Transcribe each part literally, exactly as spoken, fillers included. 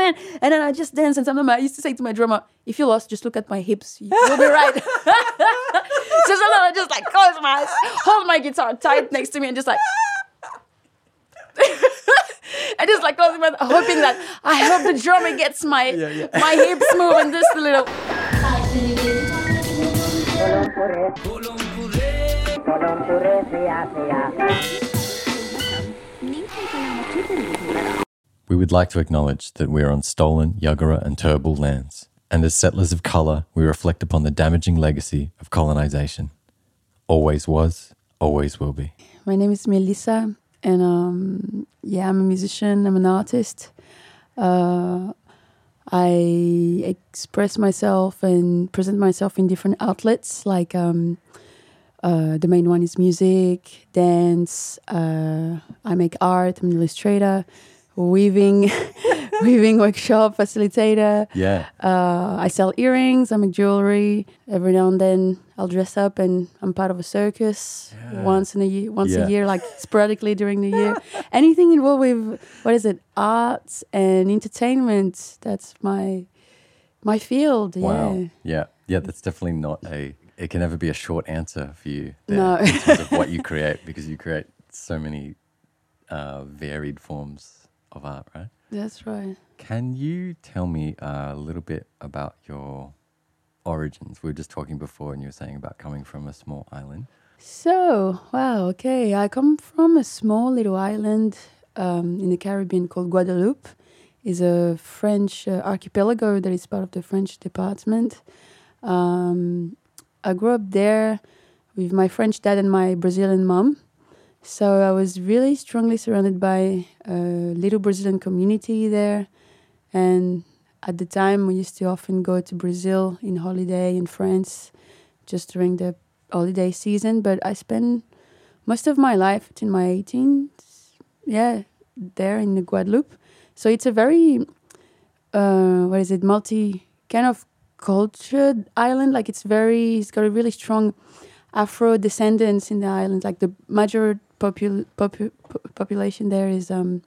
man. And then I just dance. And sometimes I used to say to my drummer, if you lost, just look at my hips. You'll be right. So sometimes I just like close my eyes, hold my guitar tight next to me and just like... I just like closing my eyes, hoping that I hope the drummer gets my yeah, yeah. my hips moving just a little. We would like to acknowledge that we are on stolen Yagara and Turrbal lands, and as settlers of colour, we reflect upon the damaging legacy of colonisation. Always was, always will be. My name is Melissa. And um, yeah, I'm a musician, I'm an artist. Uh, I express myself and present myself in different outlets, like um, uh, the main one is music, dance, uh, I make art, I'm an illustrator, weaving, weaving workshop, facilitator. Yeah. Uh, I sell earrings, I make jewelry. Every now and then I'll dress up and I'm part of a circus yeah. once in a year, once yeah. a year, like sporadically during the year. Anything involved with, what is it, arts and entertainment, that's my my field. Wow. Yeah. Yeah. Yeah, that's definitely not a, it can never be a short answer for you there no. in terms of what you create, because you create so many uh, varied forms of art, right? That's right. Can you tell me a little bit about your origins? We were just talking before and you were saying about coming from a small island. So, wow, okay. I come from a small little island um, in the Caribbean called Guadeloupe. It's a French uh, archipelago that is part of the French department. Um, I grew up there with my French dad and my Brazilian mom. So I was really strongly surrounded by a little Brazilian community there. And at the time, we used to often go to Brazil in holiday in France just during the holiday season. But I spent most of my life, in my eighteens, yeah, there in the Guadeloupe. So it's a very, uh, what is it, multi kind of cultured island. Like it's very, it's got a really strong Afro descendants in the island. Like the major popul- popu- population there is um,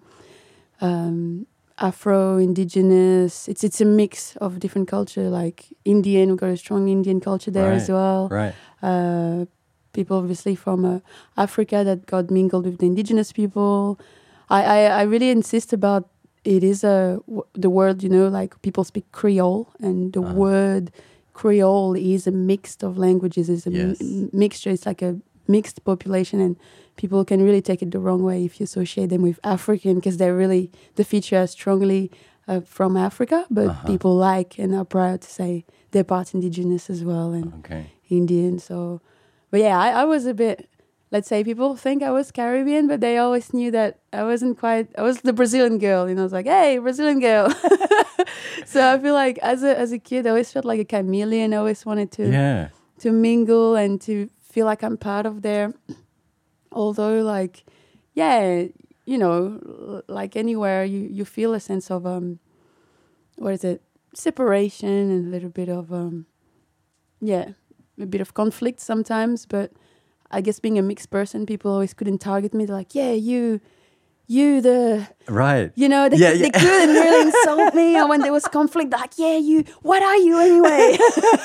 um, Afro, indigenous. It's it's a mix of different culture. Like Indian, we've got a strong Indian culture there right, as well. Right. Uh, people obviously from uh, Africa that got mingled with the indigenous people. I, I, I really insist about it is a w- the word, you know, like people speak Creole, and the uh-huh. word Creole is a mix of languages. It's a yes. m- mixture. It's like a mixed population, and people can really take it the wrong way if you associate them with African, because they're really, the feature are strongly uh, from Africa, but uh-huh. people like and are proud to say they're part indigenous as well and okay. Indian. So, but yeah, I, I was a bit, let's say people think I was Caribbean, but they always knew that I wasn't quite, I was the Brazilian girl, you know, I was like, hey, Brazilian girl. So I feel like as a as a kid, I always felt like a chameleon. I always wanted to yeah. to mingle and to feel like I'm part of there. Although, like, yeah, you know, like anywhere, you, you feel a sense of, um, what is it, separation and a little bit of, um, yeah, a bit of conflict sometimes. But I guess being a mixed person, people always couldn't target me. They're like, yeah, you, you, the... Right. You know, they, yeah, they yeah. couldn't really insult me. And when there was conflict, they're like, yeah, you, what are you anyway?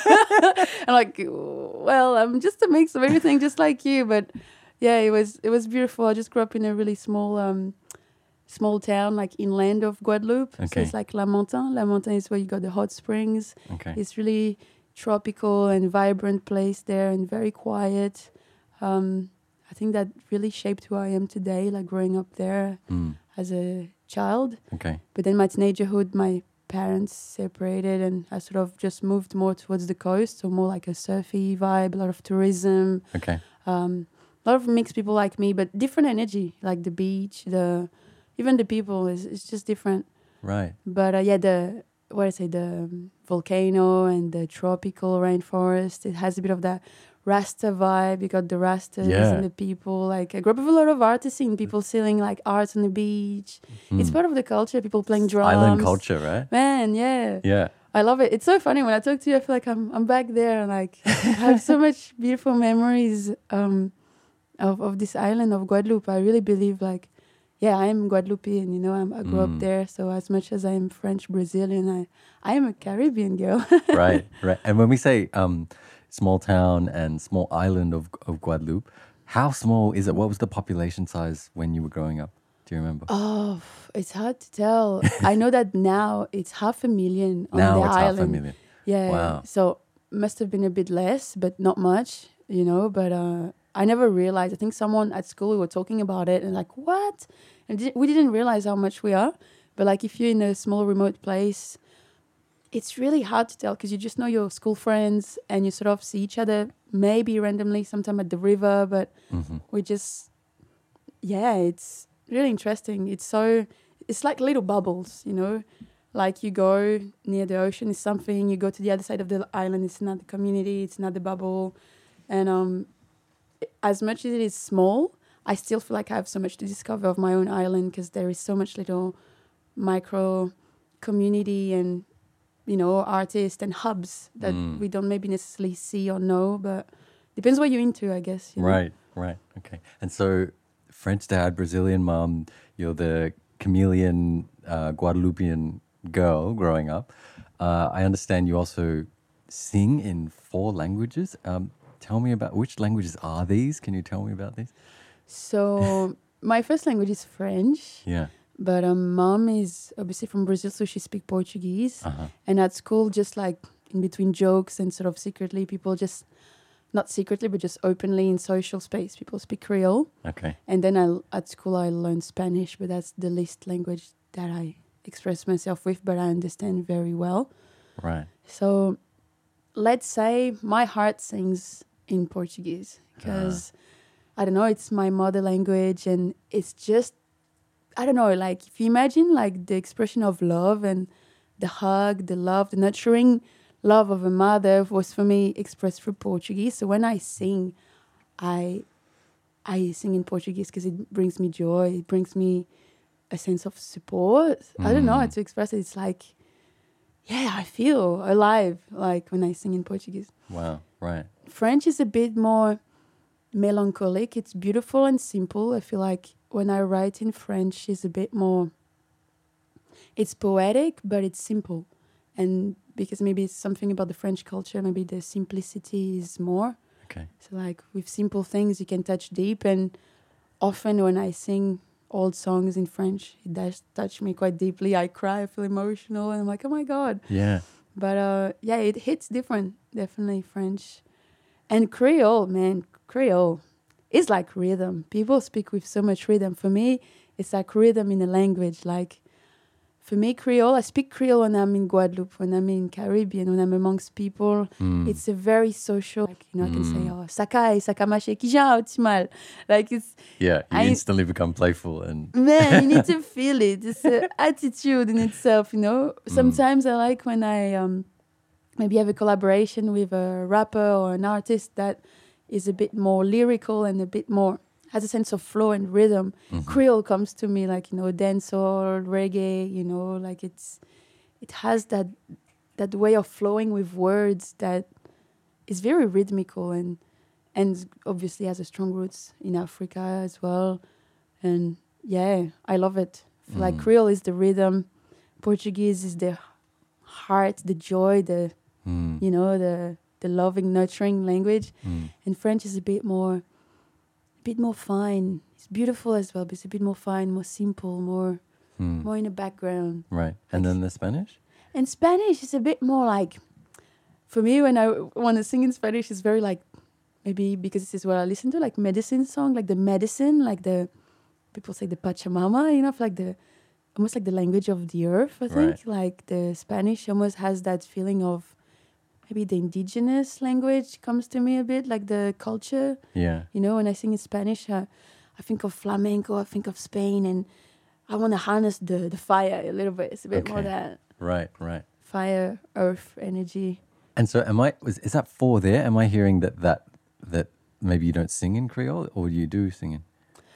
I'm like, well, I'm just a mix of everything, just like you. But yeah, it was it was beautiful. I just grew up in a really small um, small town, like inland of Guadeloupe. Okay. So it's like La Montagne. La Montagne is where you got the hot springs. Okay. It's really tropical and vibrant place there and very quiet. Um, I think that really shaped who I am today, like growing up there mm. as a child. Okay. But then my teenagerhood, my parents separated and I sort of just moved more towards the coast, so more like a surfy vibe, a lot of tourism. Okay. Um, a lot of mixed people like me, but different energy, like the beach, the even the people is it's just different. Right. But uh, yeah, the what I say, the um, volcano and the tropical rainforest, it has a bit of that Rasta vibe. You got the Rastas yeah. and the people. Like I grew up with a lot of artists, seeing people selling like art on the beach. Mm. It's part of the culture. People playing drums. Island culture, right? Man, yeah. Yeah. I love it. It's so funny when I talk to you. I feel like I'm I'm back there, and like I have so much beautiful memories um, of of this island of Guadeloupe. I really believe like, yeah, I'm Guadeloupean, you know, I'm, I grew Mm. up there. So as much as I'm French Brazilian, I, I am a Caribbean girl. Right, right. And when we say um, small town and small island of, of Guadeloupe, how small is it? What was the population size when you were growing up? Do you remember? Oh, it's hard to tell. I know that now it's half a million on Now the it's half a island. million. Yeah. Wow. So must have been a bit less, but not much, you know. But uh, I never realized. I think someone at school we were talking about it and like, what? And di- we didn't realize how much we are. But like, if you're in a small remote place, it's really hard to tell because you just know your school friends and you sort of see each other maybe randomly sometime at the river, but hmm we just, yeah, it's really interesting. It's so, it's like little bubbles, you know, like you go near the ocean is something, you go to the other side of the island, it's another community, it's another bubble. And um, as much as it is small, I still feel like I have so much to discover of my own island because there is so much little micro community and, you know, artists and hubs that Mm. we don't maybe necessarily see or know, but depends what you're into, I guess. You know? Right, right. Okay. And so, French dad, Brazilian mom, you're the chameleon uh, Guadeloupean girl growing up. Uh, I understand you also sing in four languages. Um, tell me about which languages are these? Can you tell me about these? So my first language is French, Yeah. but um, mom is obviously from Brazil, so she speaks Portuguese. Uh huh. And at school, just like in between jokes and sort of secretly, people just, not secretly, but just openly in social space, people speak Creole. Okay. And then I, at school, I learned Spanish, but that's the least language that I express myself with, but I understand very well. Right. So let's say my heart sings in Portuguese because, I don't know, it's my mother language and it's just, I don't know, like if you imagine like the expression of love and the hug, the love, the nurturing love of a mother was for me expressed through Portuguese. So when I sing, I I sing in Portuguese because it brings me joy. It brings me a sense of support. I don't know how Mm. to express it. It's like, yeah, I feel alive like when I sing in Portuguese. Wow. Right. French is a bit more melancholic. It's beautiful and simple. I feel like when I write in French, it's a bit more, it's poetic, but it's simple. And because maybe it's something about the French culture, maybe the simplicity is more. Okay. So like with simple things, you can touch deep. And often when I sing old songs in French, it does touch me quite deeply. I cry, I feel emotional, and I'm like, oh my God. Yeah. But uh, yeah, it hits different, definitely French. And Creole, man, Creole is like rhythm. People speak with so much rhythm. For me, it's like rhythm in a language. Like for me, Creole, I speak Creole when I'm in Guadeloupe, when I'm in Caribbean, when I'm amongst people. Mm. It's a very social, like, you know, I can say, Mm. oh, Sakai, Sakamache, Kija, Otimal. Like it's, Yeah. You I- instantly become playful and. man, you need to feel it. It's an attitude in itself, you know. Sometimes I like when I um, maybe have a collaboration with a rapper or an artist that is a bit more lyrical and a bit more, has a sense of flow and rhythm. Mhm. Creole comes to me like, you know, dancehall, reggae, you know, like it's, it has that, that way of flowing with words that is very rhythmical and, and obviously has a strong roots in Africa as well. And yeah, I love it. I feel like Mm. Creole is the rhythm, Portuguese is the heart, the joy, the, Mm. you know, the the loving, nurturing language. Mm. And French is a bit more, a bit more fine. It's beautiful as well, but it's a bit more fine, more simple, more, Mm. more in the background. Right. And then the Spanish? And Spanish is a bit more like, for me, when I want to sing in Spanish, it's very like, maybe because this is what I listen to, like medicine song, like the medicine, like the, people say the Pachamama, you know, like the, almost like the language of the earth, I think. Right. Like the Spanish almost has that feeling of, maybe the indigenous language comes to me a bit, like the culture. Yeah. You know, when I sing in Spanish, uh, I think of flamenco, I think of Spain, and I want to harness the, the fire a little bit. It's a bit more Okay. that Right. Right. fire, earth energy. And so, am I? Was is that four there? Am I hearing that that that maybe you don't sing in Creole, or you do sing in?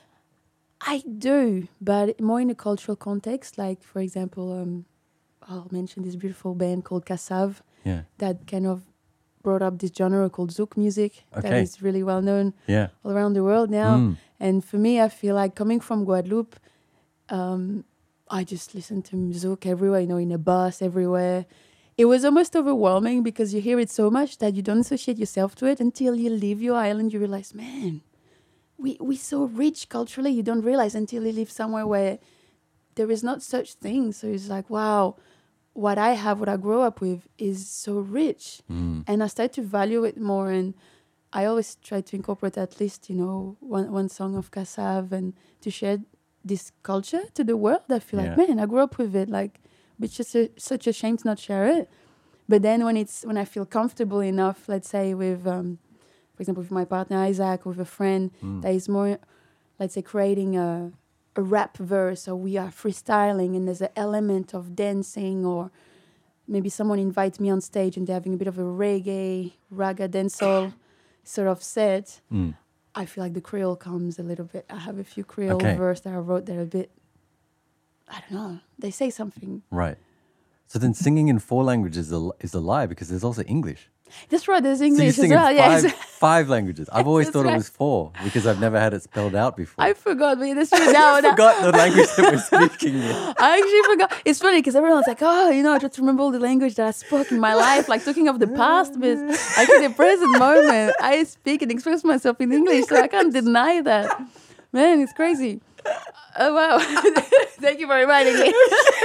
I do, but more in a cultural context. Like, for example, um, I'll mention this beautiful band called Kassav Yeah. that kind of brought up this genre called Zouk music that Okay. is really well known Yeah. all around the world now. Mm. And for me, I feel like coming from Guadeloupe, Um, I just listened to Zouk everywhere, you know, in a bus, everywhere. It was almost overwhelming because you hear it so much that you don't associate yourself to it until you leave your island. You realize, man, we we so rich culturally. You don't realize until you live somewhere where there is not such thing. So it's like, wow, what I have, what I grew up with is so rich. Mm. And I started to value it more. And I always try to incorporate at least, you know, one, one song of Kassav and to share this culture to the world. I feel Yeah. like, man, I grew up with it. Like, it's just a, such a shame to not share it. But then when it's when I feel comfortable enough, let's say with, um, for example, with my partner Isaac, with a friend Mm. that is more, let's say, creating a a rap verse, or we are freestyling and there's an element of dancing, or maybe someone invites me on stage and they're having a bit of a reggae, raga dancehall sort of set. Mm. I feel like the Creole comes a little bit. I have a few Creole Okay. verse that I wrote that are a bit, I don't know, they say something. Right. So then singing in four languages is a, is a lie because there's also English. That's right, there's So you English as sing in well. five, Yes. five languages. I've always That's thought right. it was four because I've never had it spelled out before. I forgot, but that's true now. I now- forgot the language that we're speaking in. I actually forgot. It's funny because everyone's like, oh, you know, I try to remember all the language that I spoke in my life, like talking of the past, but like in the present moment, I speak and express myself in English, so I can't deny that. Man, it's crazy. Oh, wow. Thank you for reminding me.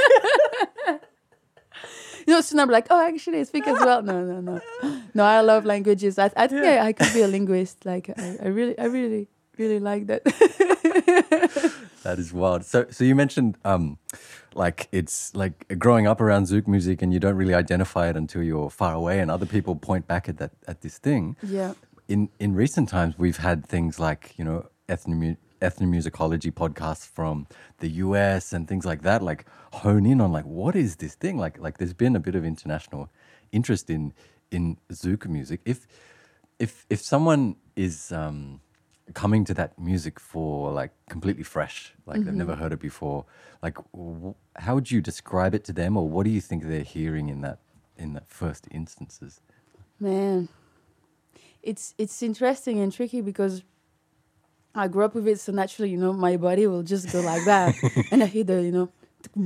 You know, soon I'm like, oh, actually, I speak as well. No, no, no. No, I love languages. I, I think Yeah. I, I could be a linguist. Like, I, I really, I really, really like that. That is wild. So, so you mentioned, um, like it's like growing up around Zouk music, and you don't really identify it until you're far away, and other people point back at that at this thing. Yeah. In in recent times, we've had things like you know ethnomu- ethnomusicology podcasts from the U S and things like that, like hone in on like what is this thing? Like like there's been a bit of international interest in in Zouk music. If if if someone is um, coming to that music for like completely fresh, like they've never heard it before, like w- how would you describe it to them, or what do you think they're hearing in that in that first instances? Man, it's it's interesting and tricky because I grew up with it, so naturally, you know, my body will just go like that, and I hear the, you know,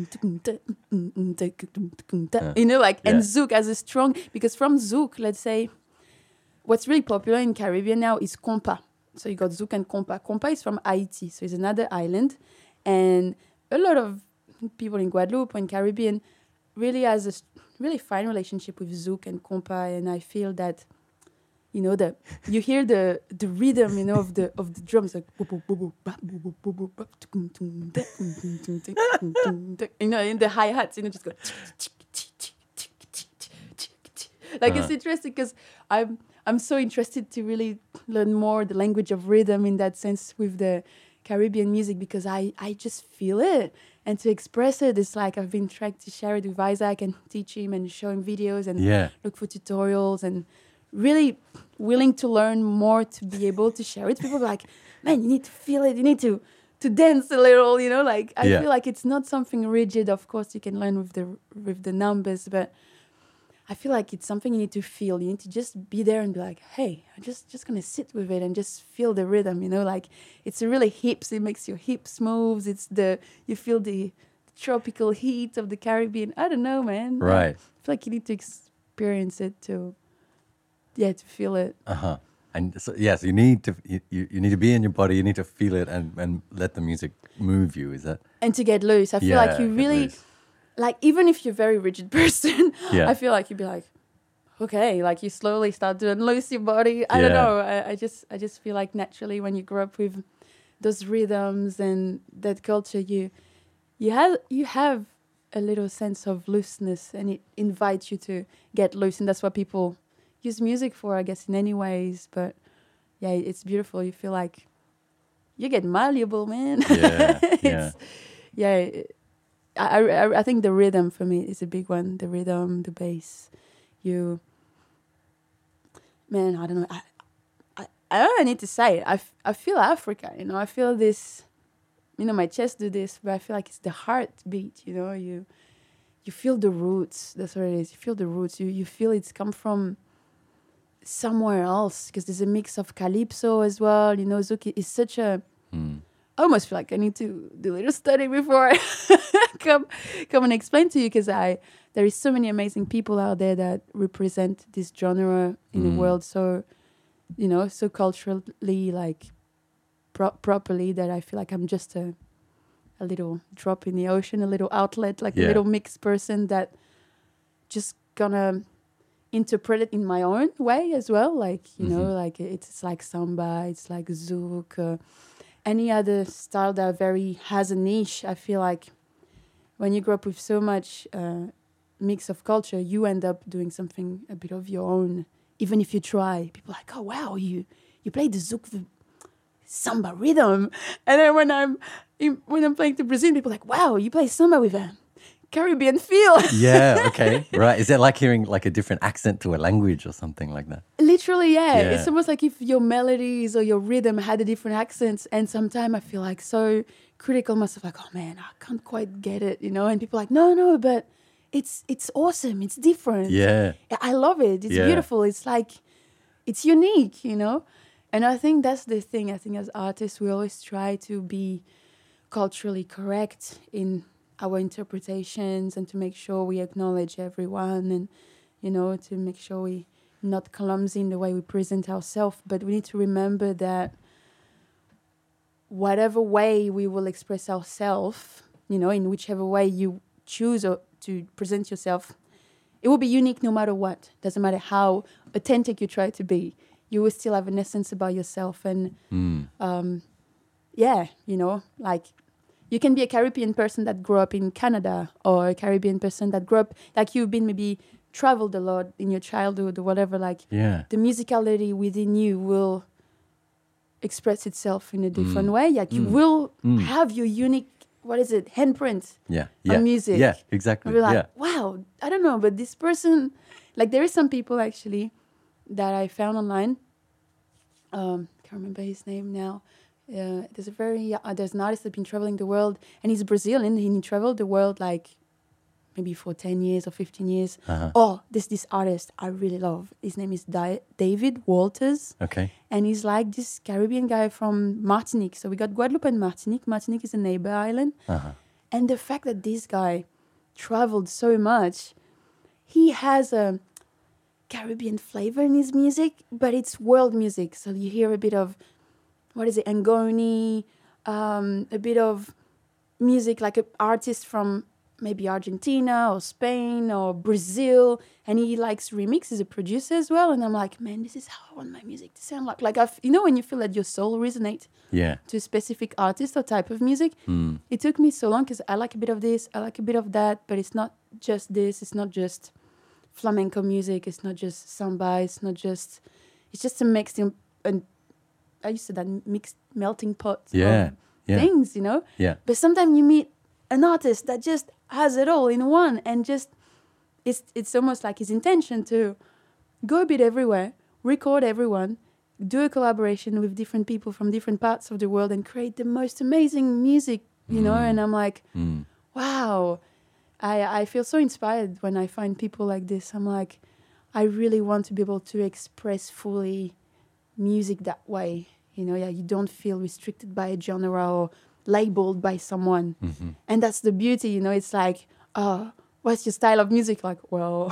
you know, like, and Yeah. Zouk as a strong, because from Zouk, let's say, what's really popular in Caribbean now is compa. So you got Zouk and compa. Compa is from Haiti, so it's another island, and a lot of people in Guadeloupe and Caribbean really has a s- really fine relationship with Zouk and compa, and I feel that, you know, the you hear the the rhythm, you know, of the of the drums, like you know, in the hi hats, you know, just go like it's Uh-huh. interesting because I'm I'm so interested to really learn more the language of rhythm in that sense with the Caribbean music, because I I just feel it, and to express it, it's like I've been trying to share it with Isaac and teach him and show him videos and Yeah. look for tutorials, and really willing to learn more to be able to share it. People are like, man, you need to feel it. You need to to dance a little, you know, like I Yeah. feel like it's not something rigid. Of course, you can learn with the with the numbers, but I feel like it's something you need to feel. You need to just be there and be like, hey, I'm just just gonna sit with it and just feel the rhythm, you know, like it's really hips. It makes your hips move. It's the you feel the tropical heat of the Caribbean. I don't know, man. Right. I feel like you need to experience it to, yeah, to feel it. Uh huh. And so, yes, you need to you, you you need to be in your body. You need to feel it and, and let the music move you. Is that? And to get loose. I feel like you get really, loose. like, even if you're a very rigid person, Yeah. I feel like you'd be like, okay, like you slowly start to unloose your body. I don't Yeah. know. I, I just I just feel like naturally when you grow up with those rhythms and that culture, you you have you have a little sense of looseness, and it invites you to get loose, and that's what people use music for, I guess, in any ways. But yeah, it's beautiful. You feel like you get malleable, man. Yeah. Yeah. It's- yeah. it- I, I I think the rhythm for me is a big one. The rhythm, the bass. You, man, I don't know. I, I, I don't know, I need to say it. I, f- I feel Africa, you know. I feel this, you know, my chest do this, but I feel like it's the heartbeat, you know. You, you feel the roots. That's what it is. You feel the roots. You, you feel it's come from somewhere else, because there's a mix of calypso as well. You know, Zouk is such a, Mm. I almost feel like I need to do a little study before I come come and explain to you, because I there is so many amazing people out there that represent this genre in Mm. the world so, you know, so culturally like pro- properly, that I feel like I'm just a a little drop in the ocean, a little outlet, like Yeah. a little mixed person that just gonna interpret it in my own way as well. Like, you know, Mhm. like it's, it's like samba, it's like zouk, uh, any other style that very has a niche. I feel like when you grow up with so much uh, mix of culture, you end up doing something a bit of your own. Even if you try, people are like, oh wow, you you play the zouk, the samba rhythm, and then when I'm in, when I'm playing to Brazil, people are like, wow, you play samba with a Caribbean feel. Yeah, okay, right. Is that like hearing like a different accent to a language or something like that? Literally, yeah. Yeah. It's almost like if your melodies or your rhythm had a different accents. And sometimes I feel like so critical myself, like, oh man, I can't quite get it, you know? And people are like, no, no, but it's it's awesome. It's different. Yeah. I love it. It's Yeah. beautiful. It's like, it's unique, you know? And I think that's the thing. I think as artists, we always try to be culturally correct in our interpretations and to make sure we acknowledge everyone and, you know, to make sure we not clumsy in the way we present ourselves. But we need to remember that whatever way we will express ourselves, you know, in whichever way you choose or to present yourself, it will be unique no matter what. Doesn't matter how authentic you try to be. You will still have an essence about yourself. And Mm. um, yeah, you know, like you can be a Caribbean person that grew up in Canada, or a Caribbean person that grew up, like you've been maybe traveled a lot in your childhood or whatever. Like Yeah. the musicality within you will express itself in a different way. Like you Mm. will Mm. have your unique, what is it, handprint Yeah. Yeah. music. Yeah, exactly. and be like, Yeah. wow, I don't know, but this person, like there is some people actually that I found online. Um, can't remember his name now. Uh, there's a very uh, there's an artist that's been traveling the world, and he's Brazilian. And he traveled the world like maybe for ten years or fifteen years. Uh-huh. Oh, this this artist I really love. His name is Di- David Walters, Okay. and he's like this Caribbean guy from Martinique. So we got Guadeloupe and Martinique. Martinique is a neighbor island. Uh-huh. And the fact that this guy traveled so much, he has a Caribbean flavor in his music, but it's world music. So you hear a bit of, what is it, Angoni, um, a bit of music like an artist from maybe Argentina or Spain or Brazil. And he likes remix, he's a producer as well. And I'm like, man, this is how I want my music to sound like. Like, I've, you know, when you feel that your soul resonates Yeah. to a specific artist or type of music. Mm. It took me so long because I like a bit of this, I like a bit of that, but it's not just this, it's not just flamenco music, it's not just samba, it's not just, it's just a mixed, in, an, I used to say that mixed melting pot Yeah. of Yeah. things, you know? Yeah. But sometimes you meet an artist that just has it all in one, and just, it's it's almost like his intention to go a bit everywhere, record everyone, do a collaboration with different people from different parts of the world and create the most amazing music, you know? And I'm like, Mm. wow, I, I feel so inspired when I find people like this. I'm like, I really want to be able to express fully music that way. You know, yeah, you don't feel restricted by a genre or labeled by someone. Mm-hmm. And that's the beauty, you know, it's like, oh, what's your style of music? Like, well,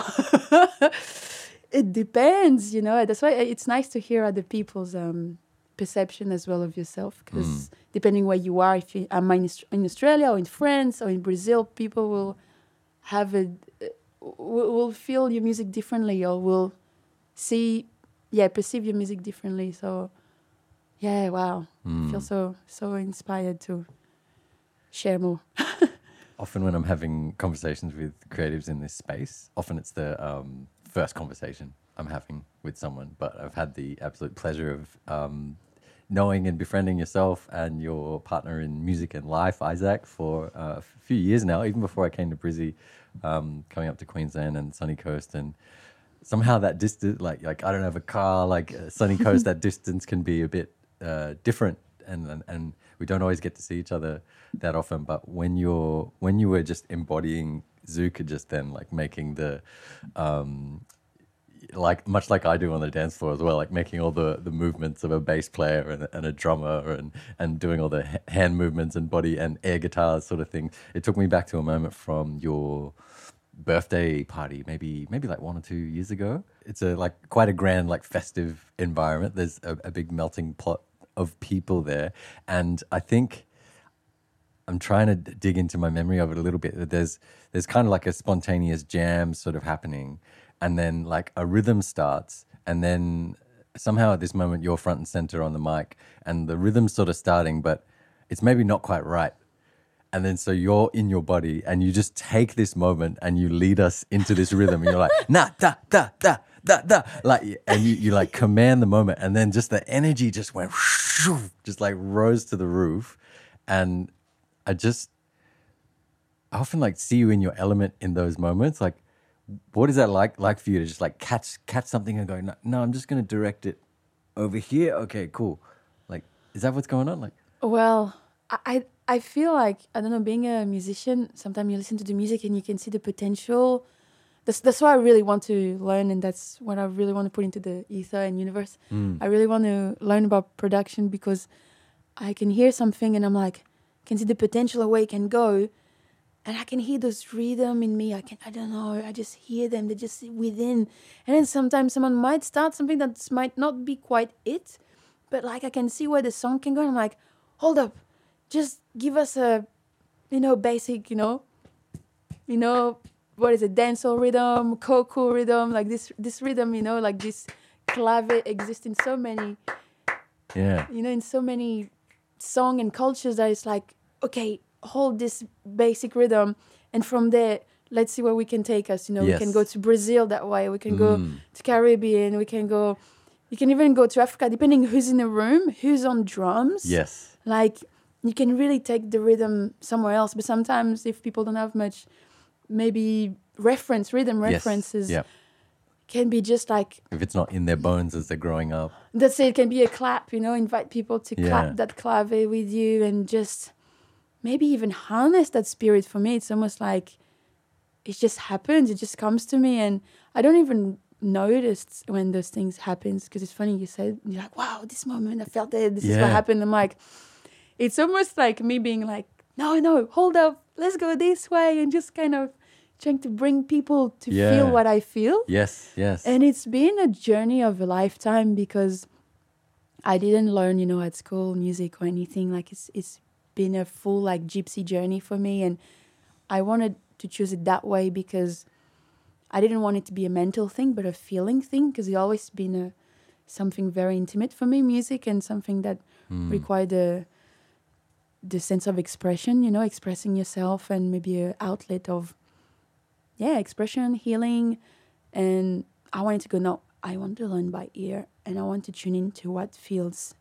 it depends, you know. That's why it's nice to hear other people's um, perception as well of yourself, because Mm. depending where you are, if you are in Aus- in Australia or in France or in Brazil, people will have a, uh, will will feel your music differently, or will see, yeah, perceive your music differently. So, yeah, wow. Mm. I feel so, so inspired to share more. Often when I'm having conversations with creatives in this space, often it's the um, first conversation I'm having with someone, but I've had the absolute pleasure of um, knowing and befriending yourself and your partner in music and life, Isaac, for uh, a few years now, even before I came to Brizzy, um, coming up to Queensland and Sunny Coast. And somehow that distance, like, like I don't have a car, like uh, Sunny Coast, that distance can be a bit uh, different. And, and and we don't always get to see each other that often. But when you're when you were just embodying Zouk, just then like making the, um, like much like I do on the dance floor as well, like making all the, the movements of a bass player and, and a drummer and, and doing all the ha- hand movements and body and air guitars sort of thing. It took me back to a moment from your birthday party, maybe maybe like one or two years ago. It's a like quite a grand like festive environment. There's a, a big melting pot of people there, and I think I'm trying to d- dig into my memory of it a little bit. There's there's kind of like a spontaneous jam sort of happening, and then like a rhythm starts, and then somehow at this moment you're front and center on the mic, and the rhythm's sort of starting, but it's maybe not quite right. And then so you're in your body, and you just take this moment and you lead us into this rhythm, and you're like na da da da da da, like, and you, you like command the moment, and then just the energy just went just like rose to the roof, and I just, I often like see you in your element in those moments. Like, what is that like like for you to just like catch catch something and go, no, no I'm just going to direct it over here. Okay, cool. Like, is that what's going on? Like, Well, I I I feel like, I don't know, being a musician, sometimes you listen to the music and you can see the potential. That's that's what I really want to learn, and that's what I really want to put into the ether and universe. mm, I really want to learn about production because I can hear something and I'm like, can see the potential of where it can go, and I can hear those rhythm in me. I can, I don't know, I just hear them. They're just within. And then sometimes someone might start something that might not be quite it, but like I can see where the song can go. And I'm like, hold up, just give us a, you know, basic, you know, you know, what is it, dancehall rhythm, coco rhythm, like this, this rhythm, you know, like this clave exists in so many, yeah, you know, in so many song and cultures that it's like, okay, hold this basic rhythm, and from there, let's see where we can take us. You know, Yes. we can go to Brazil that way. We can go Mm. to Caribbean. We can go, you can even go to Africa, depending who's in the room, who's on drums. yes, Like, you can really take the rhythm somewhere else. But sometimes if people don't have much, maybe reference, rhythm yes, references, yeah. can be just like, If it's not in their bones as they're growing up, that's it. It can be a clap, you know, invite people to Yeah. clap that clave with you and just maybe even harness that spirit. For me, it's almost like it just happens. It just comes to me, and I don't even notice when those things happen, because it's funny you said, you're like, wow, this moment I felt it. This is Yeah. what happened. I'm like, it's almost like me being like, no, no, hold up. Let's go this way, and just kind of trying to bring people to Yeah. feel what I feel. yes, yes, And it's been a journey of a lifetime, because I didn't learn, you know, at school music or anything. Like it's it's been a full like gypsy journey for me, and I wanted to choose it that way because I didn't want it to be a mental thing, but a feeling thing. Because it's always been a something very intimate for me, music, and something that Mm. required a the sense of expression, you know, expressing yourself, and maybe a outlet of yeah, expression, healing. And I wanted to go, no, I want to learn by ear, and I want to tune into what feels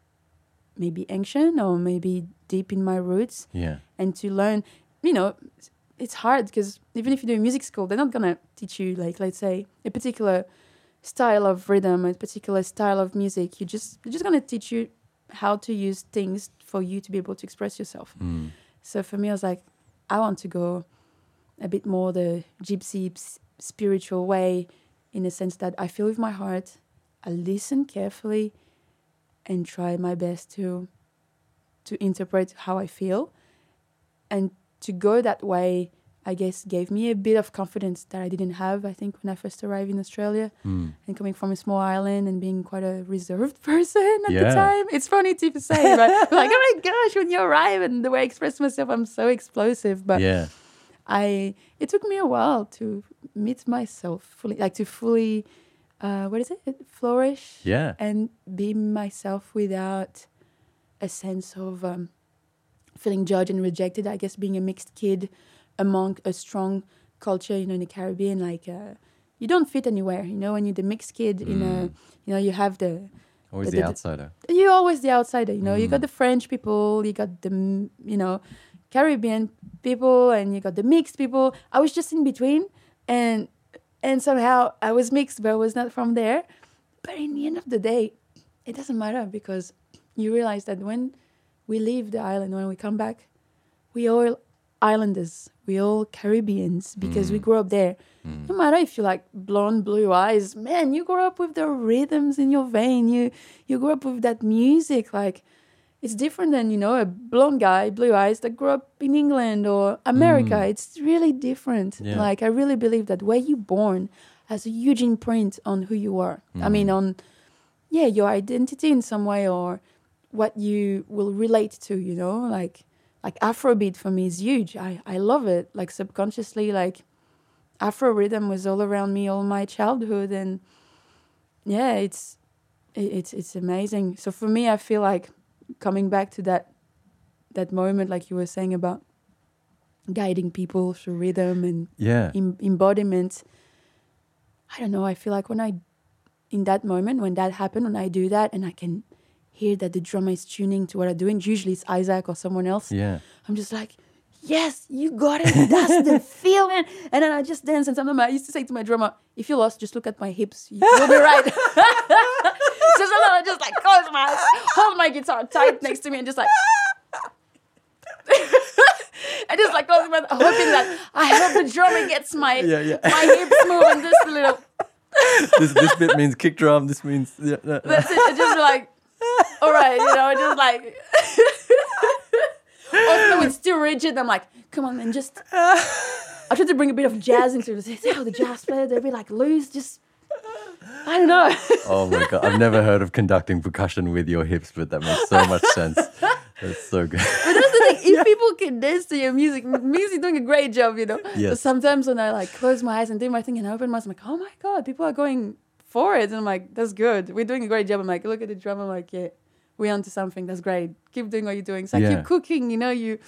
maybe ancient or maybe deep in my roots, yeah, and to learn, you know, it's hard because even if you do a music school, they're not going to teach you, like, let's say, a particular style of rhythm, a particular style of music. You just, they're just going to teach you how to use things for you to be able to express yourself. mm. So for me, I was like, I want to go a bit more the gypsy s- spiritual way, in the sense that I feel with my heart, I listen carefully, and try my best to to interpret how I feel. And to go that way, I guess, gave me a bit of confidence that I didn't have, I think, when I first arrived in Australia. Mm. And coming from a small island and being quite a reserved person at the Yeah. time. It's funny to say, but like, oh my gosh, when you arrive, and the way I express myself, I'm so explosive. But yeah, I it took me a while to meet myself fully, like to fully, uh, what is it, flourish, yeah, and be myself without a sense of um, feeling judged and rejected. I guess being a mixed kid among a strong culture, you know, in the Caribbean, like uh, you don't fit anywhere. You know, when you're the mixed kid in a, Mm. you know, you have the always the- the the- outsider. you're always the outsider, you know. You got Mm. the French people, you got the, mm, you know, Caribbean people, and you got the mixed people. I was just in between, and and somehow I was mixed, but I was not from there. But in the end of the day, it doesn't matter, because you realize that when we leave the island, when we come back, we all islanders. we all Caribbeans because Mm. we grew up there. Mm. No matter if you like blonde, blue eyes, man, you grew up with the rhythms in your vein. You you grew up with that music. Like, it's different than, you know, a blonde guy, blue eyes that grew up in England or America. Mm. It's really different. Yeah. Like, I really believe that where you're born has a huge imprint on who you are. I mean, Mm. on, yeah, your identity in some way, or what you will relate to, you know, like, like Afrobeat for me is huge. I, I love it. Like, subconsciously, like, Afro rhythm was all around me all my childhood. And yeah, it's, it, it's, it's amazing. So for me, I feel like coming back to that, that moment, like you were saying about guiding people through rhythm and Yeah. em- embodiment. I don't know. I feel like when I, in that moment, when that happened, when I do that and I can hear that the drummer is tuning to what I'm doing, usually it's Isaac or someone else. Yeah. I'm just like, yes, you got it. That's the feeling. And then I just dance. And sometimes I used to say to my drummer, if you're lost, just look at my hips. You'll be right. So sometimes I just like close my eyes, hold my guitar tight next to me and just like, I just like close my eyes, hoping that I hope the drummer gets my, Yeah, yeah. my hips moving just a little. this this bit means kick drum. This means yeah, yeah, yeah. That's it. It's just like, all right, you know, just like. Also, it's too rigid. I'm like, come on, man, just. I try to bring a bit of jazz into it. See how the jazz players, they'll be like loose, just. I don't know. Oh my god, I've never heard of conducting percussion with your hips, but that makes so much sense. That's so good. But that's the thing. If people can dance to your music, music doing a great job, you know. Yes. But sometimes when I like close my eyes and do my thing and I open my eyes, I'm like, oh my god, people are going for it, and I'm like, that's good. We're doing a great job. I'm like, look at the drum. I'm like, yeah, we're onto something. That's great. Keep doing what you're doing. So I Yeah. keep cooking. You know, you.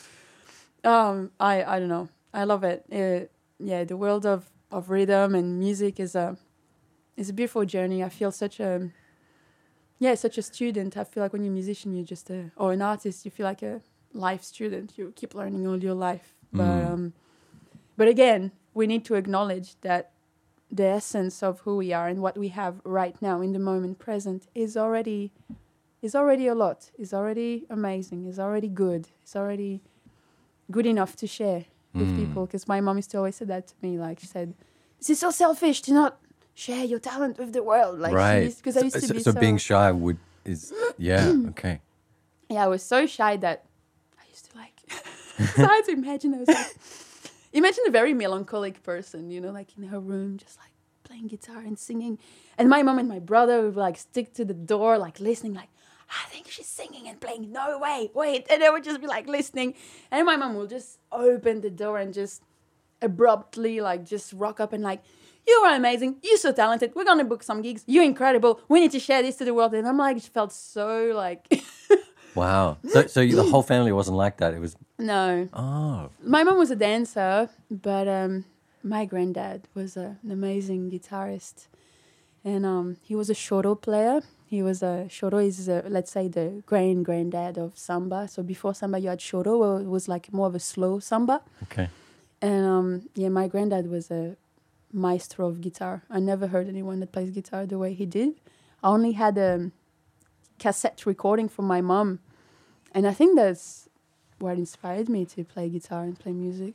Um, I I don't know. I love it. Uh, yeah, the world of of rhythm and music is a is a beautiful journey. I feel such a yeah, such a student. I feel like when you're a musician, you're just a or an artist. You feel like a life student. You keep learning all your life. But Mm. um, but again, we need to acknowledge that the essence of who we are and what we have right now in the moment present is already is already a lot. Is already amazing. Is already good. It's already good enough to share with Mm. people. Because my mom used to always say that to me. Like she said, "This is so selfish to not share your talent with the world." Like Right. because I used so, to so, be so so, being shy would is yeah okay. yeah, I was so shy that I used to like. So I had to imagine I was like, imagine a very melancholic person, you know, like in her room, just like playing guitar and singing. And my mom and my brother would like stick to the door, like listening, like, I think she's singing and playing. No, wait, wait. And they would just be like listening. And my mom would just open the door and just abruptly like just rock up and like, you are amazing. You're so talented. We're going to book some gigs. You're incredible. We need to share this to the world. And I'm like, it felt so like, Wow. So so you, the whole family wasn't like that. It was no. oh My mom was a dancer, but um, my granddad was a, an amazing guitarist. And um, he was a choro player. He was a choro is a, let's say the grand granddad of samba. So before samba, you had choro, where it was like more of a slow samba. okay. And um, yeah, my granddad was a maestro of guitar. I never heard anyone that plays guitar the way he did. I only had a cassette recording from my mom, and I think that's what inspired me to play guitar and play music.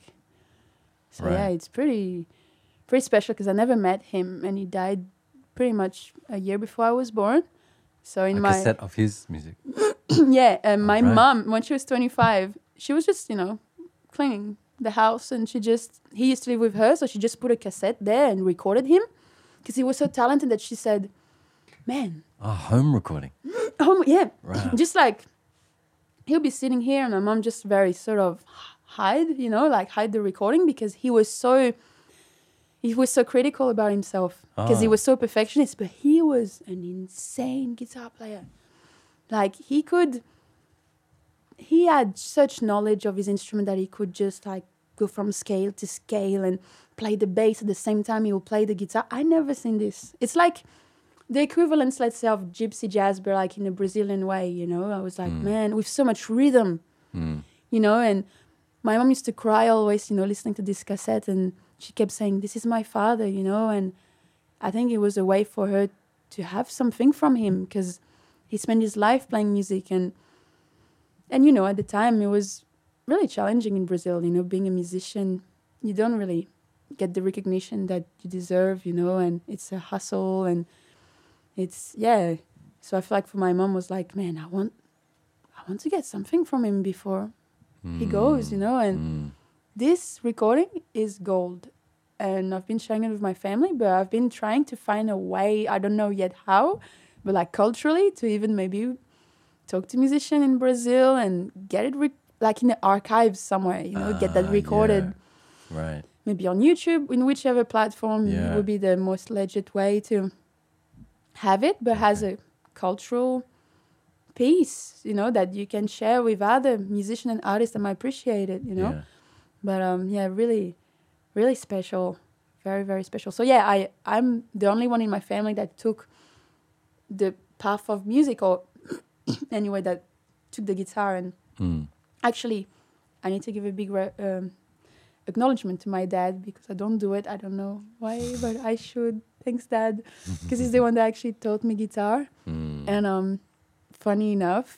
So Right. yeah, it's pretty, pretty special because I never met him, and he died pretty much a year before I was born. So in A my cassette of his music. yeah, and my Right. mom, when she was twenty-five, she was just, you know, cleaning the house, and she just, he used to live with her, so she just put a cassette there and recorded him because he was so talented that she said, man, Oh, home recording. oh, yeah, Right. just like, he'll be sitting here, and my mom just very sort of hide, you know, like hide the recording because he was so, he was so critical about himself because he Ah. was so perfectionist, but he was an insane guitar player. Like he could, he had such knowledge of his instrument that he could just like go from scale to scale and play the bass at the same time he would play the guitar. I never seen this. It's like the equivalence, let's say, of gypsy jazz, but like in a Brazilian way, you know. I was like, man, with so much rhythm, Mm. you know. And my mom used to cry always, you know, listening to this cassette, and she kept saying, "This is my father," you know. And I think it was a way for her to have something from him because he spent his life playing music, and and you know, at the time it was really challenging in Brazil, you know, being a musician you don't really get the recognition that you deserve, you know, and it's a hustle and it's, yeah. So I feel like for my mom was like, man, I want, I want to get something from him before mm. he goes, you know, and mm. this recording is gold. And I've been sharing it with my family, but I've been trying to find a way, I don't know yet how, but like culturally to even maybe talk to musicians in Brazil and get it re- like in the archives somewhere, you know, uh, get that recorded. Yeah. Right. Maybe on YouTube, in whichever platform yeah. would be the most legit way to have it, but okay. has a cultural piece, you know, that you can share with other musicians and artists that might appreciate it, you know. Yeah. But um, yeah, really, really special, very, very special. So yeah, I I'm the only one in my family that took the path of music, or anyway, that took the guitar. And mm. actually, I need to give a big re- um, acknowledgement to my dad, because I don't do it. I don't know why, but I should. Thanks, Dad, because he's the one that actually taught me guitar. Mm. And um, funny enough,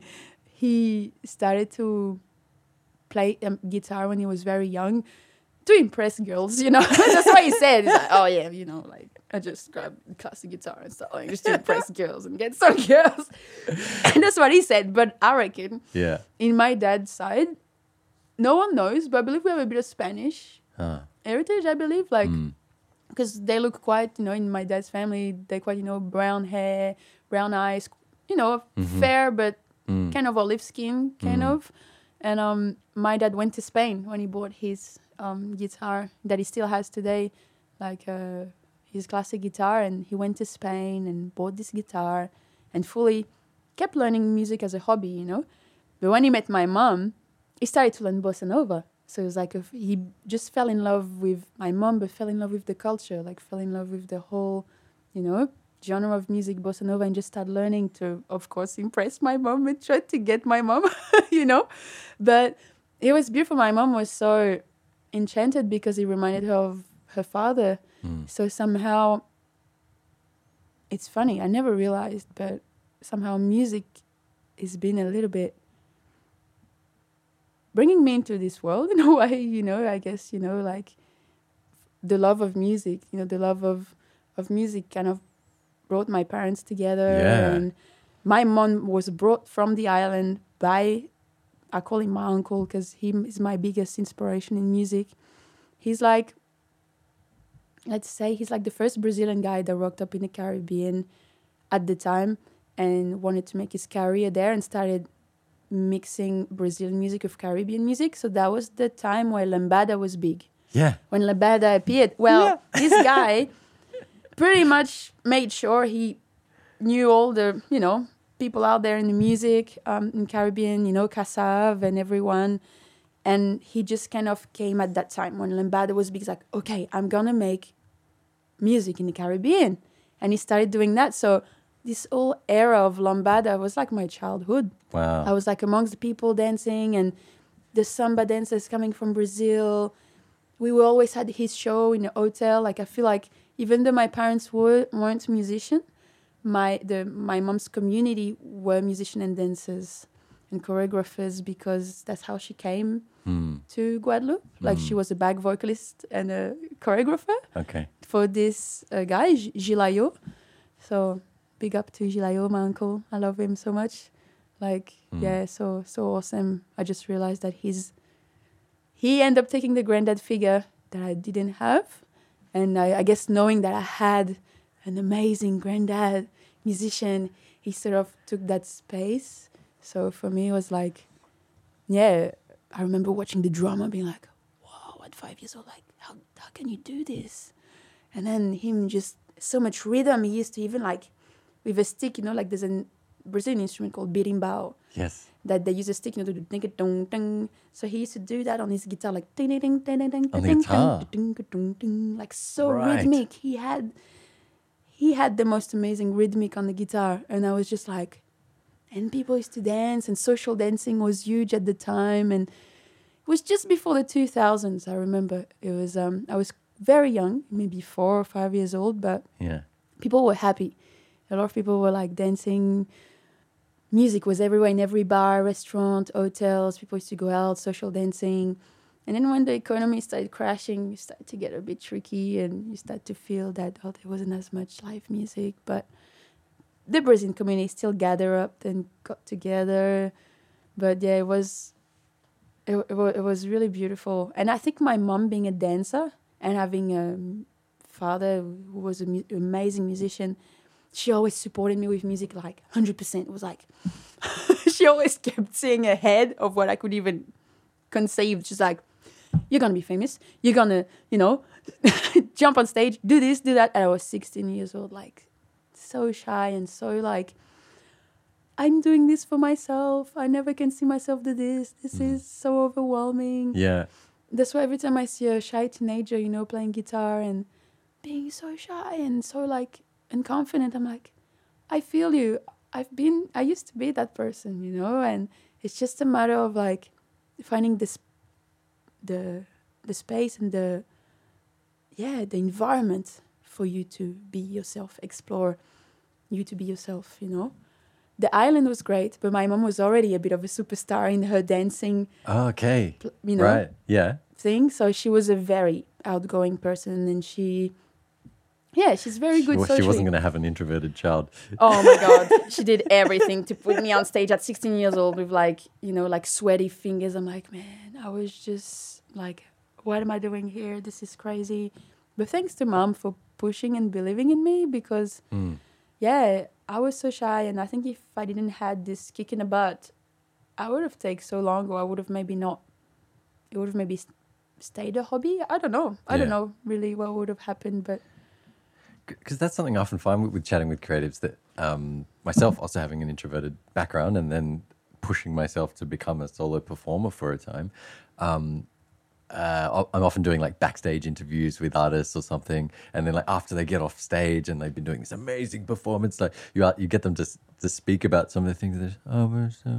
he started to play um, guitar when he was very young to impress girls, you know. That's what he said. He's like, oh yeah, you know, like I just grab a classic guitar and start like, just to impress girls and get some girls. And that's what he said. But I reckon, yeah, in my dad's side, no one knows, but I believe we have a bit of Spanish huh. heritage, I believe, like, mm. because they look quite, you know, in my dad's family, they quite, you know, brown hair, brown eyes, you know, mm-hmm. fair, but mm. kind of olive skin, kind mm. of. And um, my dad went to Spain when he bought his um, guitar that he still has today, like uh, his classic guitar. And he went to Spain and bought this guitar and fully kept learning music as a hobby, you know. But when he met my mom, he started to learn bossa nova. So it was like a, he just fell in love with my mom, but fell in love with the culture, like fell in love with the whole, you know, genre of music, bossa nova, and just started learning to, of course, impress my mom and try to get my mom, you know. But it was beautiful. My mom was so enchanted because it reminded her of her father. Mm. So somehow, it's funny, I never realized, but somehow music has been a little bit bringing me into this world in a way, you know, I guess, you know, like the love of music, you know, the love of, of music kind of brought my parents together. Yeah. And my mom was brought from the island by, I call him my uncle because he is my biggest inspiration in music. He's like, let's say he's like the first Brazilian guy that rocked up in the Caribbean at the time and wanted to make his career there and started mixing Brazilian music with Caribbean music. So that was the time where lambada was big. Yeah. When lambada appeared. Well, yeah. this guy pretty much made sure he knew all the, you know, people out there in the music, um, in Caribbean, you know, Kassav and everyone. And he just kind of came at that time when lambada was big. He's like, okay, I'm going to make music in the Caribbean. And he started doing that. So this whole era of lambada was like my childhood. Wow. I was like amongst the people dancing and the samba dancers coming from Brazil. We were always had his show in the hotel. Like I feel like even though my parents were, weren't musicians, my the my mom's community were musicians and dancers and choreographers because that's how she came mm. to Guadeloupe. Like mm. she was a back vocalist and a choreographer okay. for this uh, guy, G- Gilayo. So big up to Gilayo, my uncle. I love him so much. Like, mm. yeah, so so awesome. I just realized that he's he ended up taking the granddad figure that I didn't have. And I, I guess knowing that I had an amazing granddad musician, he sort of took that space. So for me, it was like, yeah, I remember watching the drama being like, wow, at five years old, like, how how can you do this? And then him just, so much rhythm. He used to even like, with a stick, you know, like there's a Brazilian instrument called berimbau. Yes. That they use a stick, you know, to do ding ding ding. So he used to do that on his guitar, like ding ding ding ding ding on the guitar, ding ding ding, like so right. rhythmic. He had, he had the most amazing rhythmic on the guitar, and I was just like, and people used to dance, and social dancing was huge at the time, and it was just before the two thousands. I remember it was. Um, I was very young, maybe four or five years old, but yeah, people were happy. A lot of people were like dancing. Music was everywhere in every bar, restaurant, hotels. People used to go out, social dancing. And then when the economy started crashing, you start to get a bit tricky, and you start to feel that, oh, there wasn't as much live music. But the Brazilian community still gathered up and got together. But yeah, it was, it, it, wa- it was really beautiful. And I think my mom being a dancer and having a father who was an mu- amazing musician, she always supported me with music like one hundred percent. It was like, she always kept seeing ahead of what I could even conceive. She's like, you're going to be famous. You're going to, you know, jump on stage, do this, do that. And I was sixteen years old, like so shy and so like, I'm doing this for myself. I never can see myself do this. This Mm. is so overwhelming. Yeah. That's why every time I see a shy teenager, you know, playing guitar and being so shy and so like unconfident, I'm like, I feel you. I've been, I used to be that person, you know, and it's just a matter of like finding this, the, the space and the, yeah, the environment for you to be yourself, explore you to be yourself, you know. The island was great, but my mom was already a bit of a superstar in her dancing, Oh, okay. pl- you know, Right. Yeah. thing. So she was a very outgoing person, and she, yeah, she's very She, good wa- socially. she wasn't going to have an introverted child. Oh my God. She did everything to put me on stage at sixteen years old with like, you know, like sweaty fingers. I'm like, man, I was just like, what am I doing here? This is crazy. But thanks to mom for pushing and believing in me, because, Mm. yeah, I was so shy. And I think if I didn't had this kick in the butt, I would have taken so long, or I would have maybe not, it would have maybe s- stayed a hobby. I don't know. I don't Yeah. know really what would have happened, but Because that's something I often find with, with chatting with creatives, that um, myself also having an introverted background and then pushing myself to become a solo performer for a time. Um, uh, I'm often doing like backstage interviews with artists or something, and then like after they get off stage and they've been doing this amazing performance, like you are, you get them to s- to speak about some of the things that, oh, we're so,